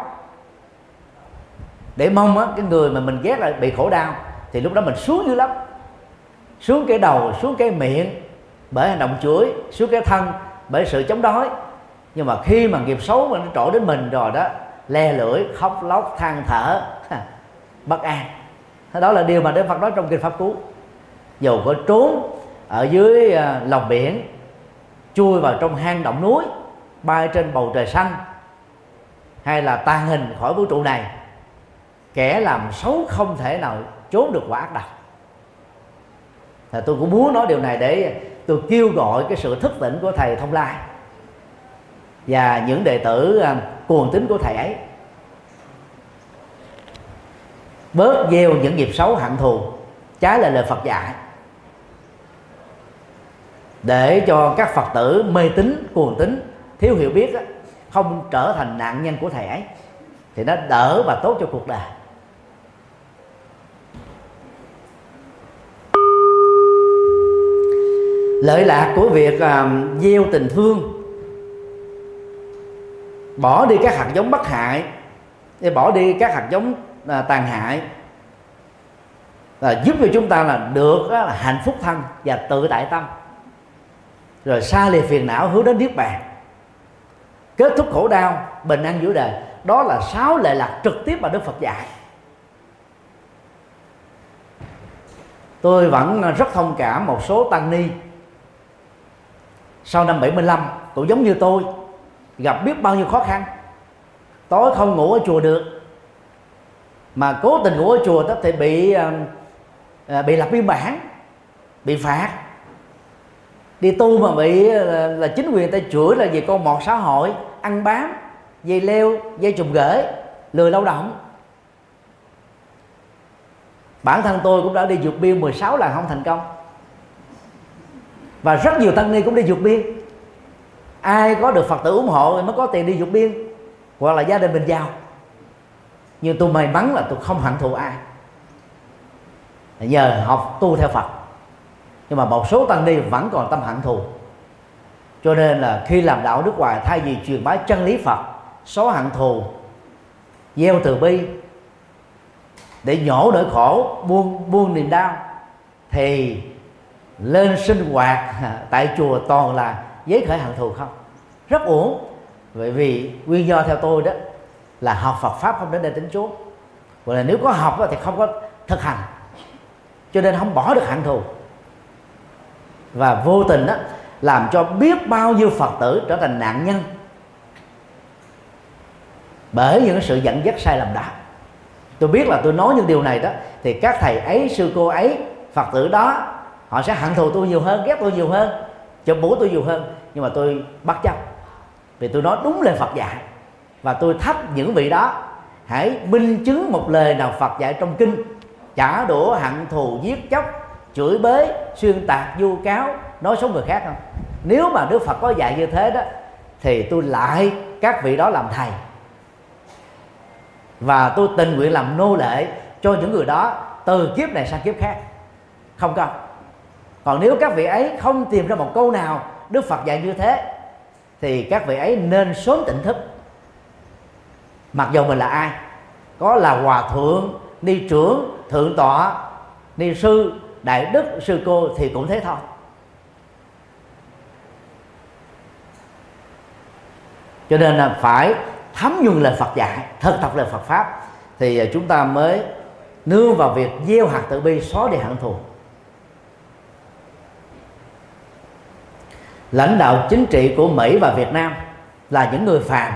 để mong á, cái người mà mình ghét là bị khổ đau, thì lúc đó mình xuống dữ lắm. Xuống cái đầu, xuống cái miệng bởi hành động chửi, xuống cái thân bởi sự chống đối. Nhưng mà khi mà nghiệp xấu mà nó trổ đến mình rồi đó, le lưỡi, khóc lóc, than thở, bất an. Đó là điều mà Đức Phật nói trong kinh Pháp Cú. Dù có trốn ở dưới lòng biển, chui vào trong hang động núi, bay trên bầu trời xanh, hay là tàn hình khỏi vũ trụ này, kẻ làm xấu không thể nào trốn được quả ác độc. Thì tôi cũng muốn nói điều này để tôi kêu gọi cái sự thức tỉnh của thầy Thông Lai và những đệ tử cuồng tín của thầy ấy, bớt gieo những nghiệp xấu hận thù trái lại lời Phật dạy, để cho các Phật tử mê tín, cuồng tín, thiếu hiểu biết không trở thành nạn nhân của thầy ấy, thì nó đỡ và tốt cho cuộc đời. Lợi lạc của việc gieo tình thương, bỏ đi các hạt giống bất hại, để bỏ đi các hạt giống tàn hại, giúp cho chúng ta là được là hạnh phúc thân và tự tại tâm, rồi xa lìa phiền não hướng đến niết bàn, kết thúc khổ đau, bình an giữa đời. Đó là 6 lệ lạc trực tiếp mà Đức Phật dạy. Tôi vẫn rất thông cảm một số tăng ni sau năm 75 cũng giống như tôi, gặp biết bao nhiêu khó khăn, tối không ngủ ở chùa được, mà cố tình ngủ ở chùa đó thì bị lập biên bản, bị phạt. Đi tu mà bị là chính quyền ta chửi là vì con mọt xã hội, ăn bám, dây leo, dây chùm gửi, lười lao động. Bản thân tôi cũng đã đi vượt biên 16 lần không thành công, và rất nhiều tăng ni cũng đi vượt biên. Ai có được Phật tử ủng hộ mới có tiền đi vượt biên, hoặc là gia đình mình giàu. Nhưng tôi may mắn là tôi không hận thù ai, nhờ học tu theo Phật. Nhưng mà một số tăng ni vẫn còn tâm hận thù, cho nên là khi làm đạo nước ngoài, thay vì truyền bá chân lý Phật, xóa hận thù, gieo từ bi để nhổ nỗi khổ, buông niềm đau, thì lên sinh hoạt tại chùa toàn là giấy khởi hận thù không. Rất uổng. Bởi vì nguyên do theo tôi đó là học Phật pháp không đến đây tính chốn, hoặc là nếu có học thì không có thực hành, cho nên không bỏ được hận thù, và vô tình đó làm cho biết bao nhiêu Phật tử trở thành nạn nhân bởi những sự dẫn dắt sai lầm đó. Tôi biết là tôi nói những điều này đó thì các thầy ấy, sư cô ấy, Phật tử đó họ sẽ hận thù tôi nhiều hơn, ghét tôi nhiều hơn, chụp mũ tôi nhiều hơn. Nhưng mà tôi bất chấp, vì tôi nói đúng lời Phật dạy, và tôi thách những vị đó hãy minh chứng một lời nào Phật dạy trong kinh, trả đũa hận thù, giết chóc, chửi bới, xuyên tạc, vu cáo, nói xấu người khác không. Nếu mà Đức Phật có dạy như thế đó thì tôi lại các vị đó làm thầy, và tôi tình nguyện làm nô lệ cho những người đó từ kiếp này sang kiếp khác, không có. Còn nếu các vị ấy không tìm ra một câu nào Đức Phật dạy như thế thì các vị ấy nên sớm tỉnh thức. Mặc dù mình là ai, có là hòa thượng, ni trưởng, thượng tọa, ni sư, đại đức, sư cô thì cũng thế thôi. Cho nên là phải thấm nhuần lời Phật dạy, thực tập lời Phật pháp, thì chúng ta mới nương vào việc gieo hạt từ bi, xóa đi hận thù. Lãnh đạo chính trị của Mỹ và Việt Nam là những người phàm,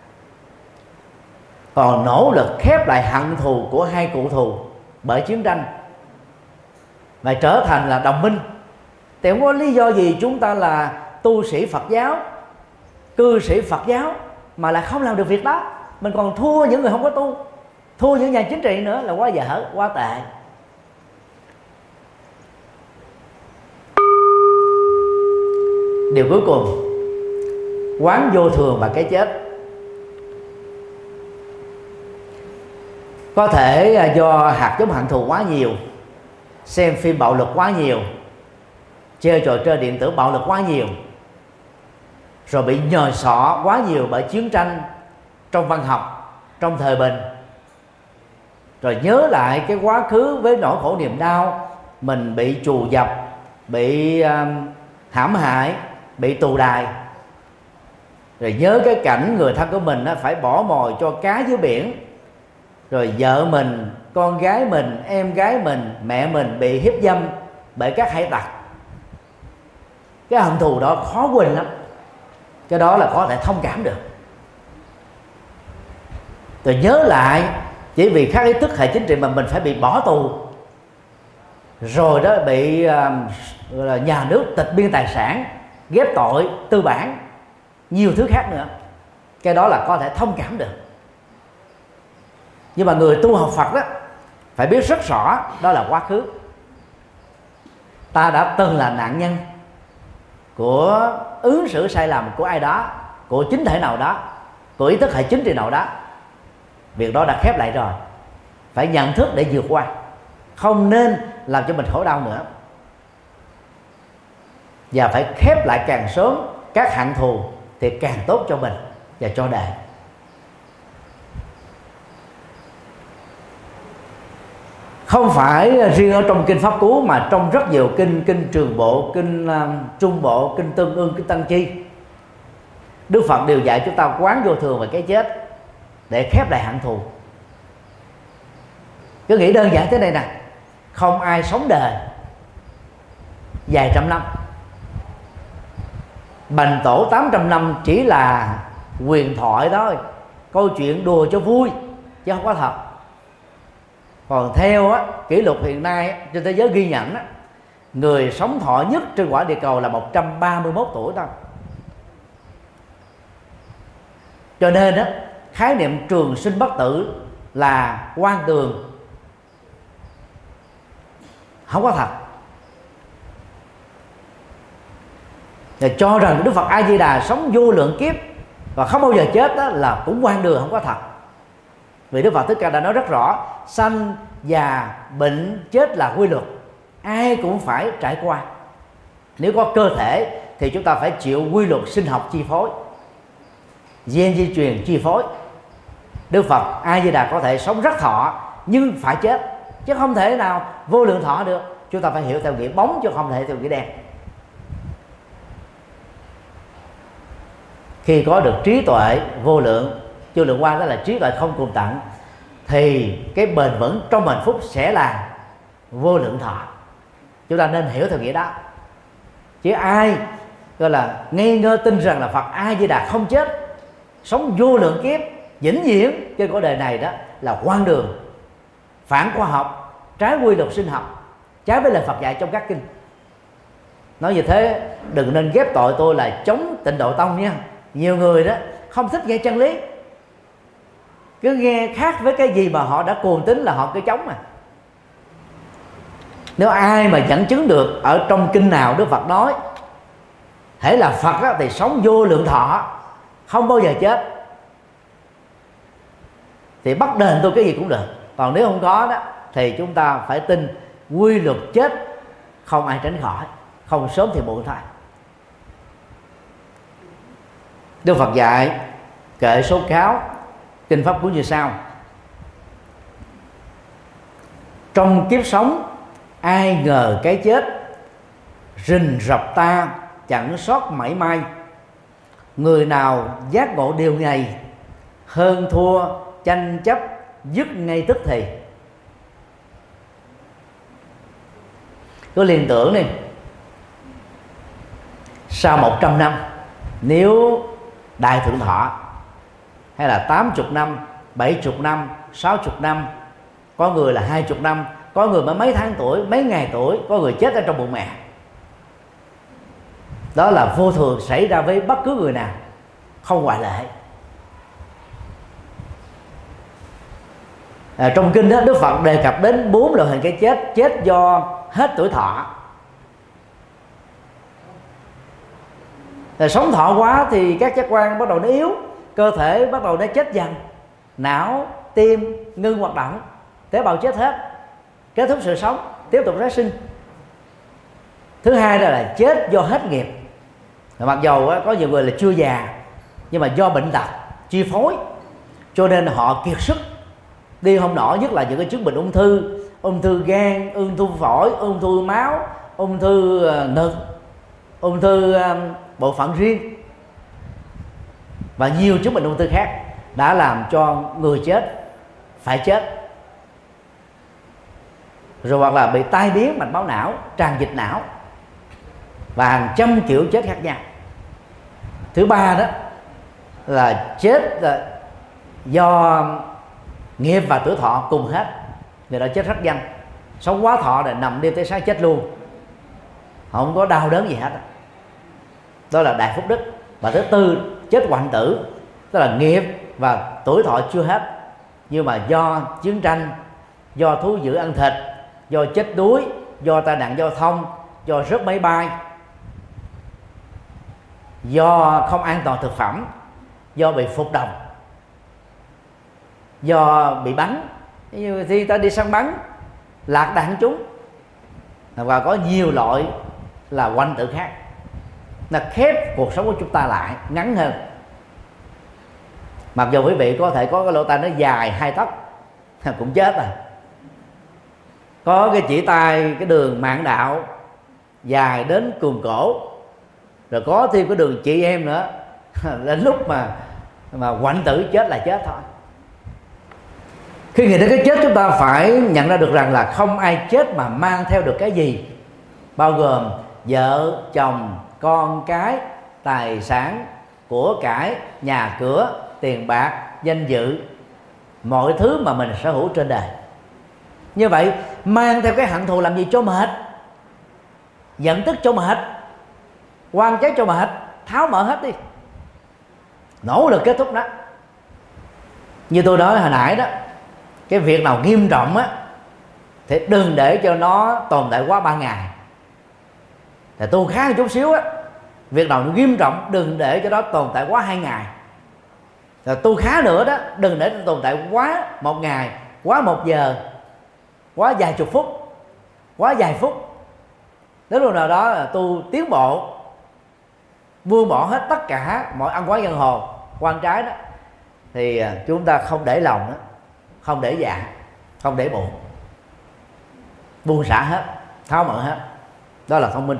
còn nỗ lực khép lại hận thù của hai cụ thù bởi chiến tranh và trở thành là đồng minh. Thì không có lý do gì chúng ta là tu sĩ Phật giáo, cư sĩ Phật giáo mà lại không làm được việc đó. Mình còn thua những người không có tu, thua những nhà chính trị nữa, là quá dở, quá tệ. Điều cuối cùng, quán vô thường và cái chết. Có thể do hạt giống hận thù quá nhiều, xem phim bạo lực quá nhiều, chơi trò chơi điện tử bạo lực quá nhiều, rồi bị nhồi sọ quá nhiều bởi chiến tranh trong văn học, trong thời bình, rồi nhớ lại cái quá khứ với nỗi khổ niềm đau, mình bị trù dập, bị hãm hại, bị tù đày, rồi nhớ cái cảnh người thân của mình phải bỏ mồi cho cá dưới biển, rồi vợ mình, con gái mình, em gái mình, mẹ mình bị hiếp dâm bởi các hải tặc. Cái hận thù đó khó quên lắm, cái đó là có thể thông cảm được. Rồi nhớ lại chỉ vì khác ý thức hệ chính trị mà mình phải bị bỏ tù, rồi đó bị nhà nước tịch biên tài sản, ghép tội, tư bản, nhiều thứ khác nữa. Cái đó là có thể thông cảm được. Nhưng mà người tu học Phật đó phải biết rất rõ đó là quá khứ. Ta đã từng là nạn nhân của ứng xử sai lầm của ai đó, của chính thể nào đó, của ý thức hệ chính trị nào đó. Việc đó đã khép lại rồi, phải nhận thức để vượt qua, không nên làm cho mình khổ đau nữa, và phải khép lại càng sớm các hận thù thì càng tốt cho mình và cho đời. Không phải riêng ở trong kinh Pháp Cú mà trong rất nhiều kinh Trường Bộ, kinh Trung Bộ, kinh Tương Ưng, kinh Tăng Chi, Đức Phật đều dạy chúng ta quán vô thường và cái chết để khép lại hận thù. Cứ nghĩ đơn giản thế này nè, không ai sống đời vài trăm năm, Bành Tổ 800 năm chỉ là huyền thoại thôi, câu chuyện đùa cho vui chứ không có thật. Còn theo kỷ lục hiện nay trên thế giới ghi nhận người sống thọ nhất trên quả địa cầu là 131 tuổi thôi. Cho nên khái niệm trường sinh bất tử là quan tường, không có thật. Và cho rằng Đức Phật A Di Đà sống vô lượng kiếp và không bao giờ chết đó là cũng hoang đường, không có thật. Vì Đức Phật Thích Ca đã nói rất rõ, sanh già bệnh chết là quy luật, ai cũng phải trải qua. Nếu có cơ thể thì chúng ta phải chịu quy luật sinh học chi phối, gen di truyền chi phối. Đức Phật A Di Đà có thể sống rất thọ nhưng phải chết, chứ không thể nào vô lượng thọ được. Chúng ta phải hiểu theo nghĩa bóng chứ không thể theo nghĩa đen. Khi có được trí tuệ vô lượng, vô lượng quan đó là trí tuệ không cùng tận, thì cái bền vững trong hạnh phúc sẽ là vô lượng thọ. Chúng ta nên hiểu theo nghĩa đó. Chứ ai gọi là ngây ngơ tin rằng là Phật A Di Đà không chết, sống vô lượng kiếp vĩnh viễn trên cõi đời này, đó là hoang đường, phản khoa học, trái quy luật sinh học, trái với lời Phật dạy trong các kinh. Nói như thế đừng nên ghép tội tôi là chống Tịnh Độ Tông nha. Nhiều người đó không thích nghe chân lý, cứ nghe khác với cái gì mà họ đã cuồng tín là họ cứ chống mà. Nếu ai mà dẫn chứng được ở trong kinh nào Đức Phật nói hễ là Phật đó, thì sống vô lượng thọ, không bao giờ chết, thì bắt đền tôi cái gì cũng được. Còn nếu không có đó thì chúng ta phải tin quy luật chết không ai tránh khỏi, không sớm thì muộn thôi. Đức Phật dạy kệ số cáo kinh pháp cuốn như sau: trong kiếp sống ai ngờ cái chết, rình rập ta chẳng sót mảy may. Người nào giác ngộ điều này, hơn thua tranh chấp dứt ngay tức thì. Cứ liên tưởng đi, sau 100 năm nếu đại thượng thọ, hay là 80 năm, 70 năm, 60 năm, có người là 20 năm, có người mới mấy tháng tuổi, mấy ngày tuổi, có người chết ở trong bụng mẹ. Đó là vô thường xảy ra với bất cứ người nào, không ngoại lệ. Trong kinh đó, Đức Phật đề cập đến 4 loại hình cái chết: chết do hết tuổi thọ. Sống thọ quá thì các giác quan bắt đầu nó yếu, cơ thể bắt đầu nó chết dần, não, tim ngưng hoạt động, tế bào chết hết, kết thúc sự sống, tiếp tục tái sinh. Thứ hai đó là chết do hết nghiệp. Mặc dầu có nhiều người là chưa già, nhưng mà do bệnh tật chi phối cho nên họ kiệt sức, đi không nổi, nhất là những cái chứng bệnh ung thư gan, ung thư phổi, ung thư máu, ung thư ngực, ung thư bộ phận riêng và nhiều chứng bệnh ung thư khác đã làm cho người chết phải chết. Rồi hoặc là bị tai biến mạch máu não, tràn dịch não và hàng trăm kiểu chết khác nhau. Thứ ba đó là chết do nghiệp và tuổi thọ cùng hết, người đó chết rất nhanh, sống quá thọ để nằm đêm tới sáng chết luôn, không có đau đớn gì hết. Đó là đại phúc đức. Và thứ tư, chết hoạn tử, tức là nghiệp và tuổi thọ chưa hết, nhưng mà do chiến tranh, do thú dữ ăn thịt, do chết đuối, do tai nạn giao thông, do rớt máy bay, do không an toàn thực phẩm, do bị phục độc, do bị bắn, như khi ta đi săn bắn lạc đạn chúng, và có nhiều loại là hoạn tử khác, là khép cuộc sống của chúng ta lại ngắn hơn. Mặc dù quý vị có thể có cái lỗ tai nó dài 2 tấc cũng chết rồi, có cái chỉ tay cái đường mạng đạo dài đến cuồng cổ, rồi có thêm cái đường chị em nữa đến lúc mà hoạn tử chết là chết thôi. Khi nghĩ đến cái chết, chúng ta phải nhận ra được rằng là không ai chết mà mang theo được cái gì, bao gồm vợ, chồng, con cái, tài sản, của cải, nhà cửa, tiền bạc, danh dự, mọi thứ mà mình sở hữu trên đời. Như vậy mang theo cái hận thù làm gì cho mệt, giận tức cho mệt, oan trách cho mệt, tháo mở hết đi, nỗ lực kết thúc đó. Như tôi nói hồi nãy đó, cái việc nào nghiêm trọng á thì đừng để cho nó tồn tại quá 3 ngày. Thì tu khá một chút xíu á, việc nào nó nghiêm trọng đừng để cho nó tồn tại quá 2 ngày. Rồi tu khá nữa đó, đừng để nó tồn tại quá 1 ngày, quá 1 giờ, quá vài chục phút, quá vài phút. Đến lúc nào đó là tu tiến bộ, buông bỏ hết tất cả mọi ăn quán giang hồ, quan trái đó, thì chúng ta không để lòng đó, không để dạ, không để bụng, buông xả hết, tháo mở hết. Đó là thông minh.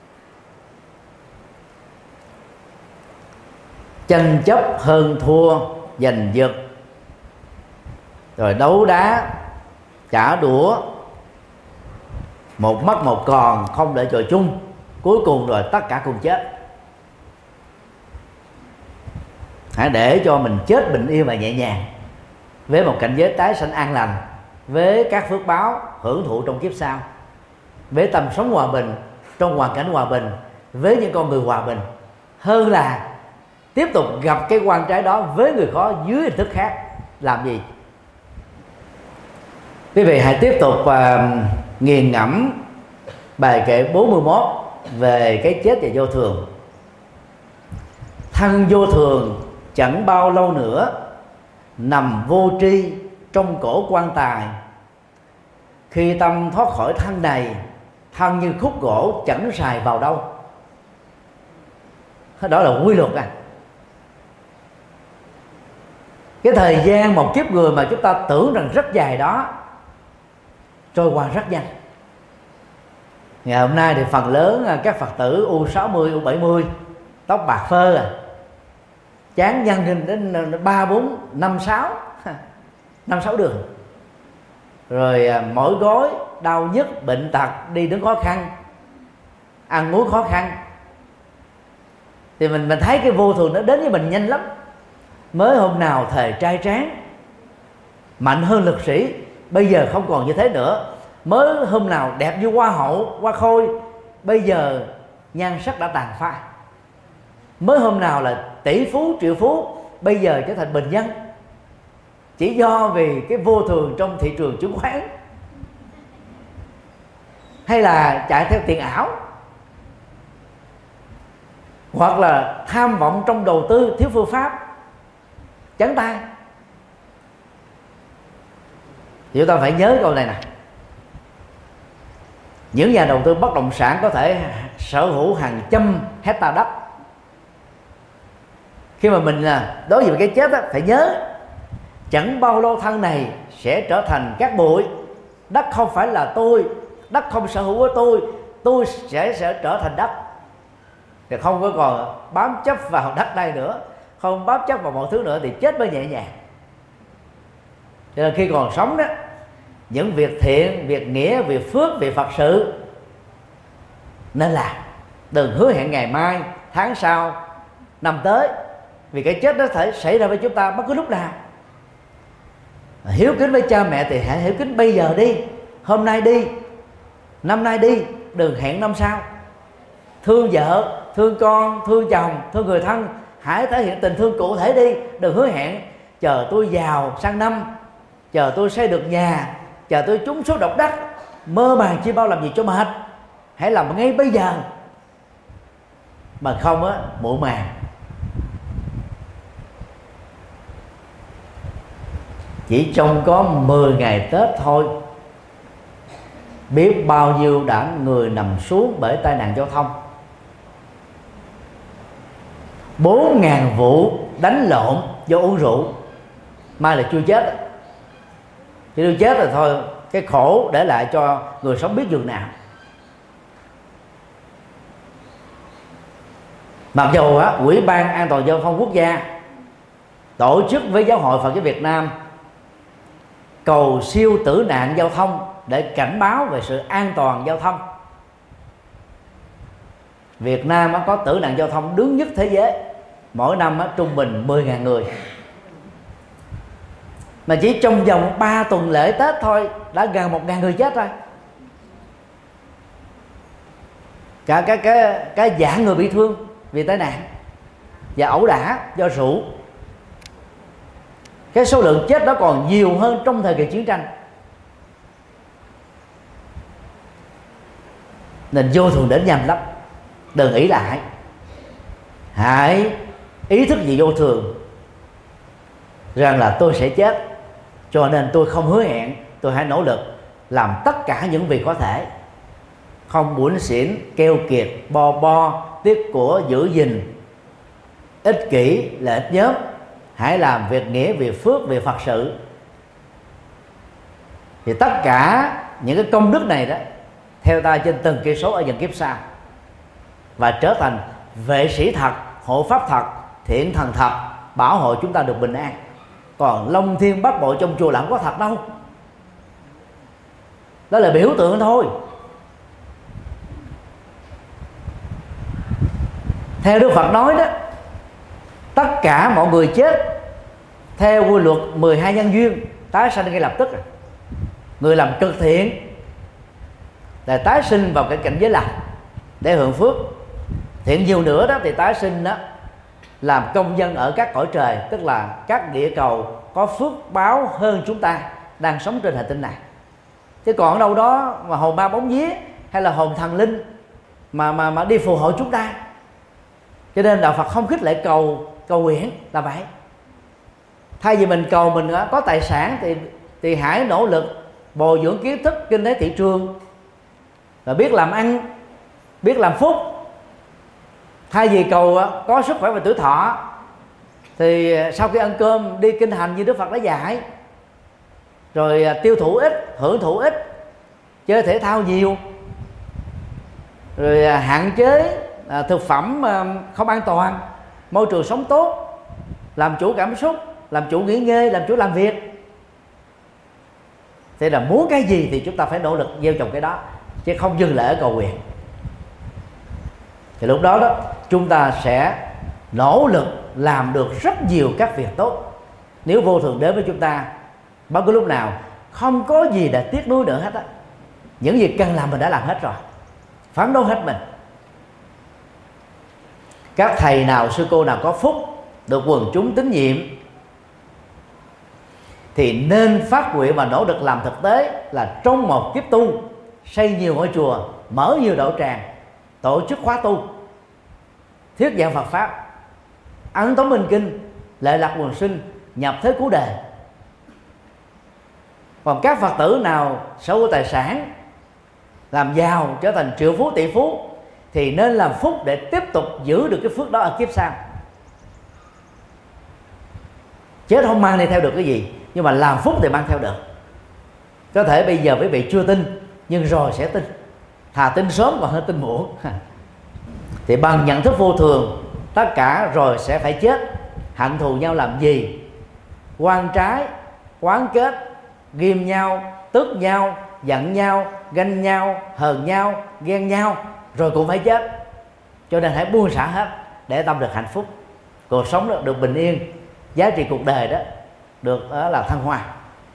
Tranh chấp hơn thua, giành giật, rồi đấu đá, trả đũa, một mất một còn, không để trò chung, cuối cùng rồi tất cả cùng chết. Hãy để cho mình chết bình yên và nhẹ nhàng, với một cảnh giới tái sanh an lành, với các phước báo hưởng thụ trong kiếp sau, với tâm sống hòa bình trong hoàn cảnh hòa bình, với những con người hòa bình, hơn là tiếp tục gặp cái quan trái đó với người khó dưới hình thức khác. Làm gì? Quý vị hãy tiếp tục nghiền ngẫm bài kệ 41 về cái chết và vô thường. Thân vô thường chẳng bao lâu nữa, nằm vô tri trong cổ quan tài. Khi tâm thoát khỏi thân này, thân như khúc gỗ chẳng xài vào đâu. Đó là quy luật à. Cái thời gian một kiếp người mà chúng ta tưởng rằng rất dài đó trôi qua rất nhanh. Ngày hôm nay thì phần lớn các Phật tử U60, U70 tóc bạc phơ chán nhân đến 3, 4, 5, 6 5, 6 đường. Rồi mỗi gối đau nhức, bệnh tật, đi đứng khó khăn, ăn uống khó khăn. Thì mình thấy cái vô thường nó đến với mình nhanh lắm. Mới hôm nào thề trai tráng mạnh hơn lực sĩ, bây giờ không còn như thế nữa. Mới hôm nào đẹp như hoa hậu, hoa khôi, bây giờ nhan sắc đã tàn phai. Mới hôm nào là tỷ phú, triệu phú, bây giờ trở thành bình dân. Chỉ do vì cái vô thường trong thị trường chứng khoán, hay là chạy theo tiền ảo, hoặc là tham vọng trong đầu tư, thiếu phương pháp, trắng tay. Thì chúng ta phải nhớ câu này nè. Những nhà đầu tư bất động sản có thể sở hữu hàng trăm hectare đất. Khi mà mình đối diện với cái chết đó, phải nhớ chẳng bao lâu thân này sẽ trở thành cát bụi. Đất không phải là tôi, đất không sở hữu của tôi sẽ trở thành đất. Thì không có còn bám chấp vào đất đây nữa, không bám chấp vào mọi thứ nữa, thì chết mới nhẹ nhàng. Cho nên khi còn sống đó, những việc thiện, việc nghĩa, việc phước, việc Phật sự nên làm. Đừng hứa hẹn ngày mai, tháng sau, năm tới, vì cái chết nó thể xảy ra với chúng ta bất cứ lúc nào. Hiếu kính với cha mẹ thì hãy hiếu kính bây giờ đi, hôm nay đi, năm nay đi, đừng hẹn năm sau. Thương vợ, thương con, thương chồng, thương người thân, hãy thể hiện tình thương cụ thể đi. Đừng hứa hẹn chờ tôi giàu sang năm, chờ tôi xây được nhà, chờ tôi trúng số độc đắc. Mơ màng chi bao làm gì cho mệt. Hãy làm ngay bây giờ. Mà không á, muộn màng. Chỉ trong có 10 ngày Tết thôi, biết bao nhiêu đã người nằm xuống bởi tai nạn giao thông. 4.000 vụ đánh lộn do uống rượu. Mai là chưa chết. Chứ chưa chết rồi thôi, cái khổ để lại cho người sống biết dường nào. Mặc dù Ủy ban An toàn giao thông quốc gia tổ chức với Giáo hội Phật giáo Việt Nam cầu siêu tử nạn giao thông để cảnh báo về sự an toàn giao thông. Việt Nam có tử nạn giao thông đứng nhất thế giới, mỗi năm trung bình 10.000 người. Mà chỉ trong vòng 3 tuần lễ Tết thôi đã gần 1.000 người chết rồi. Cả cái dạng người bị thương vì tai nạn và ẩu đả do rượu. Cái số lượng chết đó còn nhiều hơn trong thời kỳ chiến tranh. Nên vô thường đến nhanh lắm. Đừng nghĩ lại, hãy ý thức về vô thường, rằng là tôi sẽ chết, cho nên tôi không hứa hẹn, tôi hãy nỗ lực làm tất cả những việc có thể, không bủn xỉn, keo kiệt, bo tiếc của, giữ gìn, ích kỷ, lợi ích nhóm. Hãy làm việc nghĩa, việc phước, việc Phật sự. Thì tất cả những cái công đức này đó theo ta trên từng cây số ở dần kiếp sau, và trở thành vệ sĩ thật, hộ pháp thật, thiện thần thật, bảo hộ chúng ta được bình an. Còn long thiên bát bộ trong chùa là không có thật đâu, đó là biểu tượng thôi. Theo Đức Phật nói đó, tất cả mọi người chết theo quy luật 12 nhân duyên tái sanh ngay lập tức. Người làm cực thiện là tái sinh vào cái cảnh giới lành để hưởng phước. Thiện nhiều nữa đó thì tái sinh đó làm công dân ở các cõi trời, tức là các địa cầu có phước báo hơn chúng ta đang sống trên hành tinh này. Chứ còn ở đâu đó mà hồn ma bóng vía hay là hồn thần linh mà đi phù hộ chúng ta. Cho nên đạo Phật không khích lệ cầu nguyện là vậy. Thay vì mình cầu mình có tài sản thì hãy nỗ lực bồi dưỡng kiến thức kinh tế thị trường, và biết làm ăn, biết làm phúc. Thay vì cầu có sức khỏe và tuổi thọ thì sau khi ăn cơm đi kinh hành như Đức Phật đã dạy, rồi tiêu thụ ít, hưởng thụ ít, chơi thể thao nhiều, rồi hạn chế thực phẩm không an toàn, môi trường sống tốt, làm chủ cảm xúc, làm chủ nghỉ ngơi, làm chủ làm việc. Thế là muốn cái gì thì chúng ta phải nỗ lực gieo trồng cái đó, chứ không dừng lại ở cầu nguyện. Thì lúc đó chúng ta sẽ nỗ lực làm được rất nhiều các việc tốt. Nếu vô thường đến với chúng ta bất cứ lúc nào, không có gì để tiếc nuối nữa hết á. Những gì cần làm mình đã làm hết rồi, phấn đấu hết mình. Các thầy nào, sư cô nào có phúc được quần chúng tín nhiệm thì nên phát nguyện và nỗ lực làm thực tế là trong một kiếp tu xây nhiều ngôi chùa, mở nhiều đạo tràng, tổ chức khóa tu, thuyết giảng Phật pháp, ấn tống minh kinh, lệ lạc quần sinh, nhập thế cứu đề. Còn các Phật tử nào sở hữu tài sản, làm giàu trở thành triệu phú tỷ phú thì nên làm phúc để tiếp tục giữ được cái phước đó ở kiếp sau. Chết không mang đi theo được cái gì, nhưng mà làm phúc thì mang theo được. Có thể bây giờ quý vị chưa tin, nhưng rồi sẽ tin. Thà tin sớm còn hơn tin muộn. Thì bằng nhận thức vô thường, tất cả rồi sẽ phải chết. Hận thù nhau làm gì? Oan trái, oán kết, ghim nhau, tức nhau, giận nhau, ganh nhau, hờn nhau, ghen nhau, rồi cũng phải chết. Cho nên hãy buông xả hết để tâm được hạnh phúc, cuộc sống được bình yên, giá trị cuộc đời đó được là thăng hoa.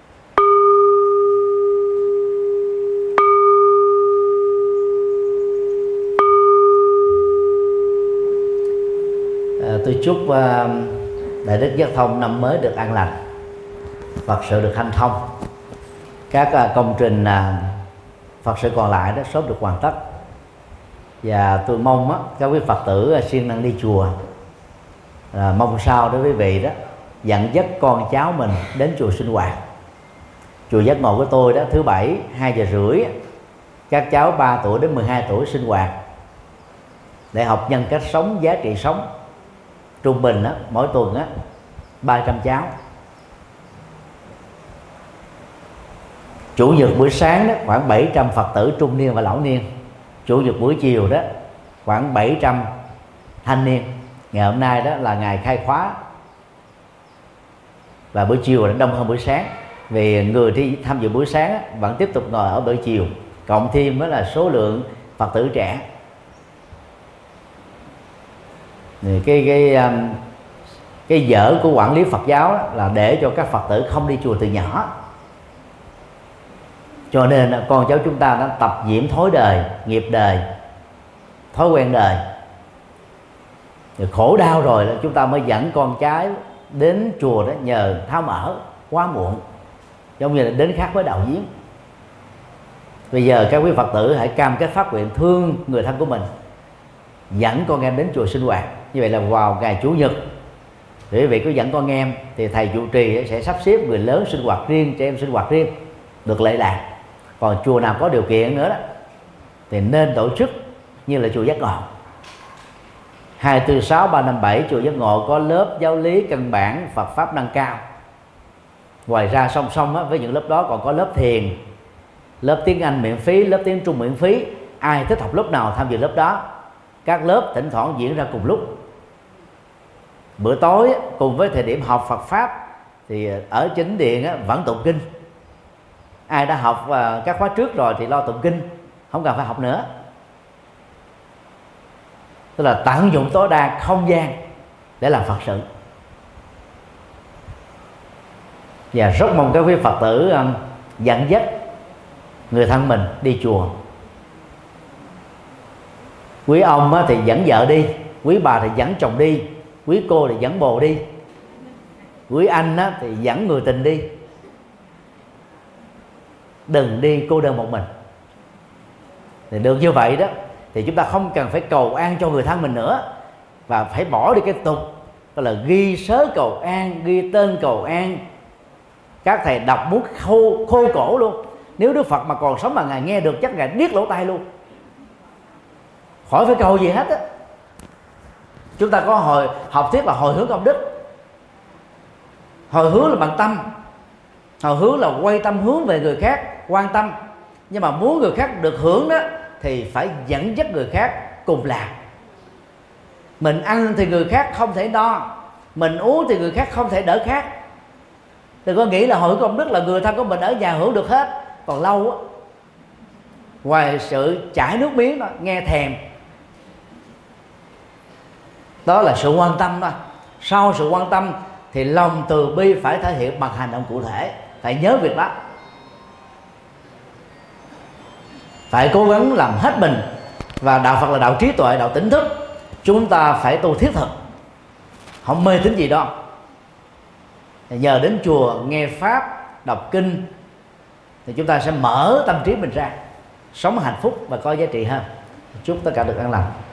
Tôi chúc Đại Đức Giác Thông năm mới được an lành, Phật sự được hanh thông, các công trình Phật sự còn lại đó sớm được hoàn tất. Và tôi mong các quý Phật tử siêng năng đi chùa, mong sao đối với quý vị đó dẫn dắt con cháu mình đến chùa sinh hoạt. Chùa Giác Ngộ của tôi đó, thứ bảy 2 giờ rưỡi các cháu 3 tuổi đến 12 tuổi sinh hoạt để học nhân cách sống, giá trị sống. Trung bình đó, mỗi tuần 300 cháu. Chủ nhật buổi sáng đó, khoảng 700 Phật tử trung niên và lão niên. Chủ nhật buổi chiều đó khoảng 700 thanh niên. Ngày hôm nay đó là ngày khai khóa, và buổi chiều đã đông hơn buổi sáng, vì người đi tham dự buổi sáng vẫn tiếp tục ngồi ở buổi chiều, cộng thêm với là số lượng Phật tử trẻ. Cái dở của quản lý Phật giáo là để cho các Phật tử không đi chùa từ nhỏ. Cho nên con cháu chúng ta đã tập nhiễm thói đời, nghiệp đời, thói quen đời. Rồi khổ đau rồi là chúng ta mới dẫn con cháu đến chùa đó nhờ tháo mở quá muộn, giống như là đến khác với đạo giếng. Bây giờ các quý Phật tử hãy cam kết phát nguyện thương người thân của mình, dẫn con em đến chùa sinh hoạt. Như vậy là vào ngày Chủ nhật, để quý vị có dẫn con em thì thầy trụ trì sẽ sắp xếp người lớn sinh hoạt riêng, trẻ em sinh hoạt riêng, được lệ lạc. Còn chùa nào có điều kiện nữa đó thì nên tổ chức như là chùa Giác Ngộ. 246 357 chùa Giác Ngộ có lớp giáo lý căn bản Phật pháp nâng cao. Ngoài ra song song với những lớp đó còn có lớp thiền, lớp tiếng Anh miễn phí, lớp tiếng Trung miễn phí. Ai thích học lớp nào tham dự lớp đó. Các lớp thỉnh thoảng diễn ra cùng lúc. Bữa tối cùng với thời điểm học Phật pháp thì ở chính điện vẫn tụng kinh. Ai đã học các khóa trước rồi thì lo tụng kinh, không cần phải học nữa. Tức là tận dụng tối đa không gian để làm Phật sự. Và rất mong các quý Phật tử dẫn dắt người thân mình đi chùa. Quý ông thì dẫn vợ đi, quý bà thì dẫn chồng đi, quý cô thì dẫn bồ đi, quý anh thì dẫn người tình đi. Đừng đi cô đơn một mình. Thì được như vậy đó thì chúng ta không cần phải cầu an cho người thân mình nữa, và phải bỏ đi cái tục gọi là ghi sớ cầu an, ghi tên cầu an. Các thầy đọc muốn khô cổ luôn. Nếu Đức Phật mà còn sống mà Ngài nghe được chắc Ngài điếc lỗ tai luôn, khỏi phải cầu gì hết á. Chúng ta có học thuyết là hồi hướng công đức. Hồi hướng là bằng tâm, hồi hướng là quay tâm hướng về người khác, quan tâm. Nhưng mà muốn người khác được hưởng đó thì phải dẫn dắt người khác cùng làm. Mình ăn thì người khác không thể no, mình uống thì người khác không thể đỡ khát. Đừng có nghĩ là hồi hướng công đức là người thân của mình ở nhà hưởng được hết. Còn lâu á, ngoài sự chảy nước miếng đó, nghe thèm, đó là sự quan tâm đó. Sau sự quan tâm thì lòng từ bi phải thể hiện bằng hành động cụ thể. Phải nhớ việc đó, phải cố gắng làm hết mình. Và đạo Phật là đạo trí tuệ, đạo tỉnh thức. Chúng ta phải tu thiết thực, không mê tín gì đó. Nhờ đến chùa nghe pháp, đọc kinh thì chúng ta sẽ mở tâm trí mình ra, sống hạnh phúc và có giá trị hơn. Chúc tất cả được an lành.